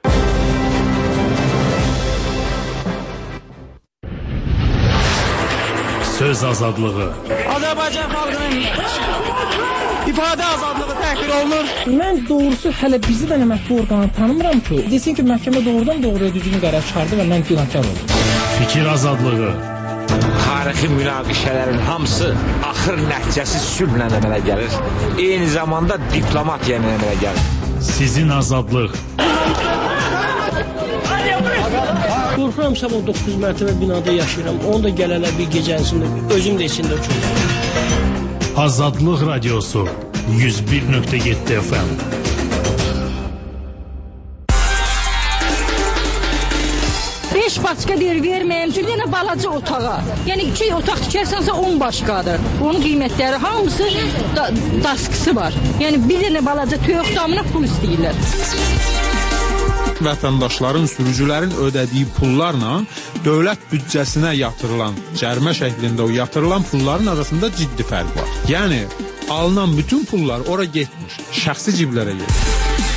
Speaker 4: Söz azadlığı.
Speaker 25: Azərbaycan xalqının ifadə azadlığı təhqir olunur. Mən doğrusu hələ bizi də mətbu orqanı tanımıram ki, desin ki, məhkəmə doğrudan doğruya düzgün qərar çıxardı və mən günahkar oldum.
Speaker 4: Fikir azadlığı.
Speaker 6: Tarixi münaqişələrin hamısı axır nəticəsi sülhlə əmələ gəlir. Eyni zamanda diplomatiya ilə əmələ gəlir.
Speaker 4: Sizin azadlıq.
Speaker 25: Qorxuram, sabah doqquz mərtəbə binada yaşayıram. Onu da gələnə bir gecəsində özüm də içində uçurum.
Speaker 4: Azadlıq Radiosu yüz bir nöqtə yeddi F M.
Speaker 25: beş başqa deyir verməyəm, bir dənə balaca otağa. Yəni iki otaq tikərsənsə on başqadır. Onun qiymətləri hamısı da, daskısı var. Yəni bir dənə balaca töyök damına pul istəyirlər.
Speaker 7: Vətəndaşların, sürücülərin ödədiyi pullarla dövlət büdcəsinə yatırılan, cərimə şəklində o yatırılan pulların arasında ciddi fərq var. Yəni alınan bütün pullar ora getmiş, şəxsi ciblərə getmiş.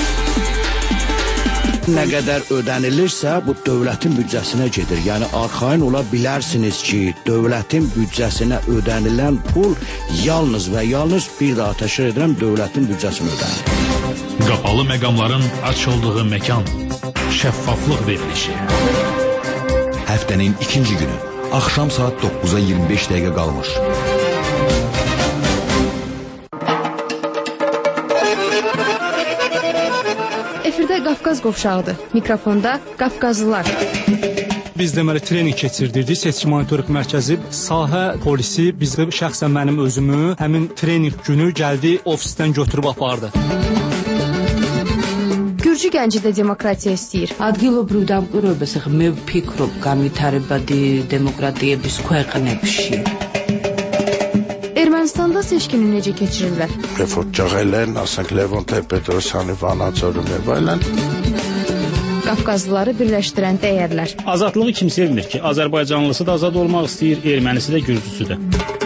Speaker 8: Nə qədər ödənilirsə, bu dövlətin büdcəsinə gedir. Yəni, arxain ola bilərsiniz ki, dövlətin büdcəsinə ödənilən pul yalnız və yalnız bir daha təşkil edirəm, dövlətin büdcəsinə ödənilir.
Speaker 4: Qapalı məqamların açıldığı məkan, şəffaflıq verilişi.
Speaker 2: Həftənin ikinci günü, axşam saat doqquza iyirmi beş dəqiqə qalmış.
Speaker 21: Efirdə Qafqaz qovşağıdır. Mikrofonda Qafqazlılar.
Speaker 12: Biz deməli trening keçirdirdik. Seçki monitorinq mərkəzi, sahə polisi bizə şəxsən mənim özümü həmin trening günü gəldi, ofisdən götürüb apardı.
Speaker 21: Gürcü gənci də demokratiya istəyir.
Speaker 19: ადგილობრივ დამკვირვებელს მე ვფიქრობ განვითარებადი დემოკრატიების ქვეყნებში.
Speaker 21: Ermənistanda seçkini necə keçirirlər?
Speaker 8: Reformçağayların, asենք Levon Tepetosyanı vanatörüm və aylən.
Speaker 21: Qafqazlıları birləşdirən dəyərlər.
Speaker 26: Azadlığı kim sevmir ki? Azərbaycanlısı da azad olmaq istəyir, ermənisi də, gürcüsü də.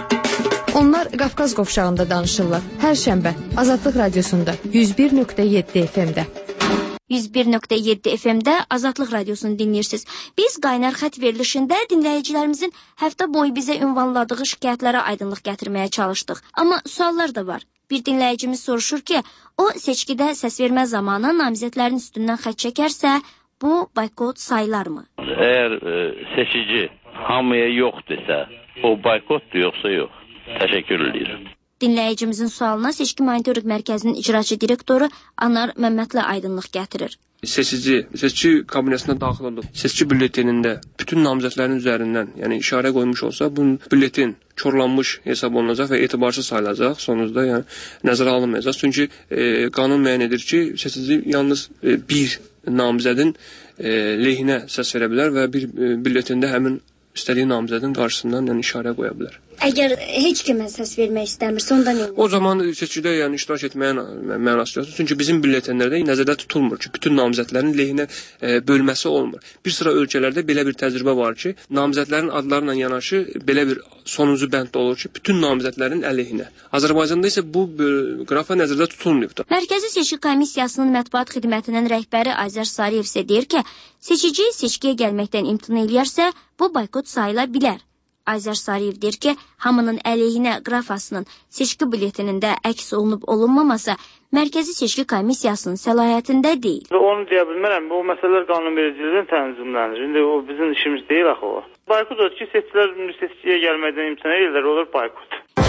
Speaker 21: Onlar Qafqaz qovşağında danışırlar. Hər şənbə Azadlıq Radiosunda yüz bir nöqtə yeddi F M-də.
Speaker 11: yüz bir nöqtə yeddi F M-də Azadlıq Radiosunu dinləyirsiniz. Biz qaynar xət verilişində dinləyicilərimizin həftə boyu bizə ünvanladığı şikayətlərə aydınlıq gətirməyə çalışdıq. Amma suallar da var. Bir dinləyicimiz soruşur ki, o seçkidə səs vermə zamanı namizədlərin üstündən xət çəkərsə, bu boykot sayılarmı?
Speaker 27: Əgər e, seçici hamıya yox desə, o boykotdur yoxsa yox? Təşəkkür edirəm.
Speaker 11: Dinləyicimizin sualına Seçki Monitorinq Mərkəzinin icraçı direktoru Anar Məmmədli aydınlıq gətirir.
Speaker 28: Seçici, seçki kabinetinə daxil olub, seçki bülletenində bütün namizədlərin üzərindən, yəni işarə qoymuş olsa, bu bülletin korlanmış hesab olunacaq və etibarsız sayılacaq, sonunda yəni nəzərə alınmayacaq. Çünki e, qanun müəyyən edir ki, seçici yalnız e, bir namizədin e, lehinə səs verə bilər və bir e, bülletində həmin istədiyi namizədin qarşısından yəni işarə qoya bilər.
Speaker 11: Əgər heç kimə səs vermək istəmirsə, onda nə olur?
Speaker 28: O zaman seçkidə yəni iştirak etməyə mənası yoxdur. Çünki bizim bülletenlərdə nəzərdə tutulmur ki, bütün namizədlərin lehinə e, bölməsi olmur. Bir sıra ölkələrdə belə bir təcrübə var ki, namizədlərin adlarla yanaşı belə bir sonuncu bənddə olur ki, bütün namizədlərin əleyhinə. Azərbaycanda isə bu qrafa nəzərdə tutulmayıbdır.
Speaker 11: Mərkəzi Seçki Komissiyasının mətbuat xidmətinin rəhbəri Azər Sariyev isə deyir ki, seçici seçkiyə gəlməkdən imtina eləyərsə, bu boykot sayıla bilər. Azər Sariyev deyir ki, hamının əleyhinə qrafasının seçki bülletenində əks olunub olunmaması Mərkəzi Seçki Komissiyasının səlahiyyətində deyil.
Speaker 29: Onu deyə bilmərəm, bu məsələlər qanunvericiliyin tənzimlənir. İndi o bizim işimiz deyil axı o. Boykot odur ki, seçicilər seçkiyə gəlməkdən imtina edirlər, olur boykot.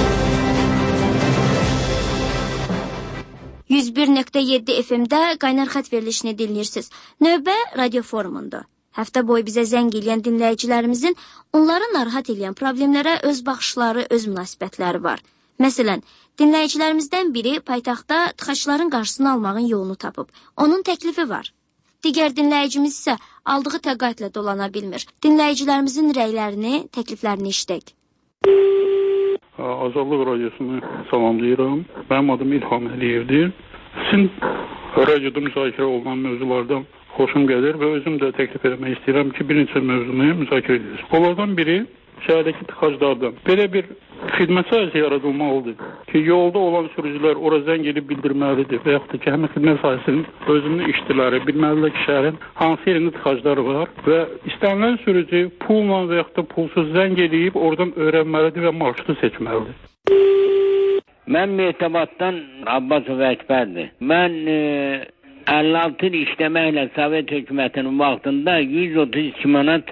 Speaker 11: yüz bir nöqtə yeddi F M-də qaynar xət verilişini dinləyirsiniz. Növbə radio forumunda. Həftə boyu bizə zəng eləyən dinləyicilərimizin onları narahat edən problemlərə öz baxışları, öz münasibətləri var. Məsələn, dinləyicilərimizdən biri paytaxtda tıxacların qarşısını almağın yolunu tapıb. Onun təklifi var. Digər dinləyicimiz isə aldığı təqaüdlə dolana bilmir. Dinləyicilərimizin rəylərini, təkliflərini işlək.
Speaker 24: Azadlıq Radiosunu salamlayıram. Mənim adım İlham Əliyevdir. Sizin radioda müzakirə olunan mövzulardan xoşum gəlir və özüm də təklif etmək istəyirəm ki, bir neçə mövzunu müzakirə edilir. Onlardan biri şəhərdəki tıxaclardan. Belə bir xidmət sahəsi yaradılmalıdır ki, yolda olan sürücülər ora zəng edib bildirməlidir və yaxud da ki, həmin xidmət sahəsinin özünün işçiləri bilməlidir ki, şəhərin hansı yerində tıxaclar var və istənilən sürücü pulla və yaxud da pulsuz zəng edib oradan öyrənməlidir və marşrutu seçməlidir.
Speaker 30: Mən Mehtabatdan Abbasov Əkbərdir. Mən e, əlli altı il işləməklə Sovet hökumətinin vaxtında yüz otuz iki manat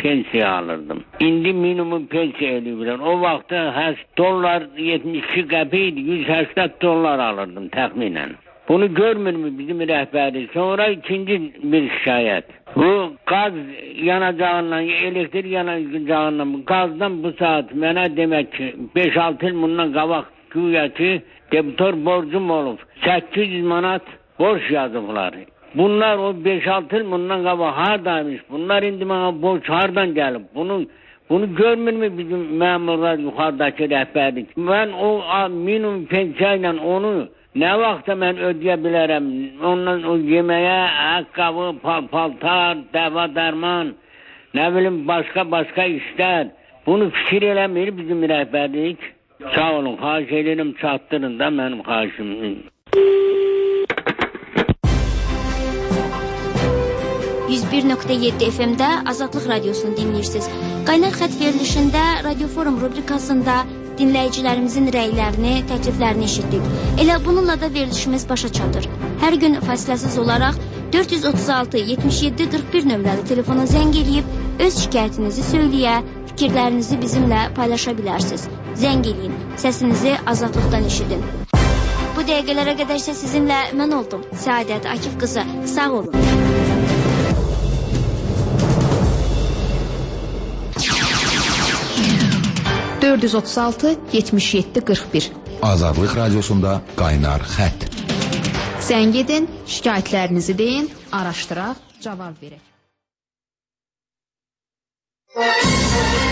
Speaker 30: pensiya alırdım. İndi minimum pensiya eləyirlər. O vaxtda hər dollar yetmiş iki qəpik idi, yüz səksən dollar alırdım təxminən. Bunu görmür mü bizim rəhbəri? Sonra ikinci bir şikayət. Bu qaz yanacağından, elektrik yanacağından, qazdan bu saat mənə demək ki, beş altı il bundan qabaq güya ki, debitor borcum olub. səkkiz yüz manat borç yazıblar. Bunlar o beş altı il bundan qabaq hardaymış? Bunlar indi mənə borç hardan gəlib? Bunu bunu görmür mü bizim məmurlar yuxarıdakı rəhbərlik? Mən o minimum pensiya ilə onu nə vaxtda mən ödəyə bilərəm? Ondan o yeməyə, ayaqqabı, pal paltar, dəva dərman, nə bilim başqa-başqa işlər. Bunu fikir eləmir bizim rəhbərlik. Sağ olun, xahiş edirəm, çatdırın da mənim xahişimi.
Speaker 11: yüz bir nöqtə yeddi F M-də Azadlıq Radiosunu dinləyirsiniz. Qaynar xətt verilişində Radio Forum rubrikasında dinləyicilərimizin rəylərini, təkliflərini eşitdik. Elə bununla da verilişimiz başa çatır. Hər gün fasiləsiz olaraq dörd yüz otuz altı yetmiş yeddi qırx bir nömrəli telefona zəng eləyib öz şikayətinizi söyləyə, fikirlərinizi bizimlə paylaşa bilərsiniz. Zəng eləyin, səsinizi azadlıqdan eşidin. Bu dəqiqələrə qədər isə sizinlə mən oldum. Səadət Akif qızı, sağ olun.
Speaker 21: dörd yüz otuz altı yetmiş yeddi qırx bir
Speaker 2: Azadlıq Radiosunda Qaynar Xətt.
Speaker 21: Zəng edin, şikayətlərinizi deyin, araşdıraq, cavab verək.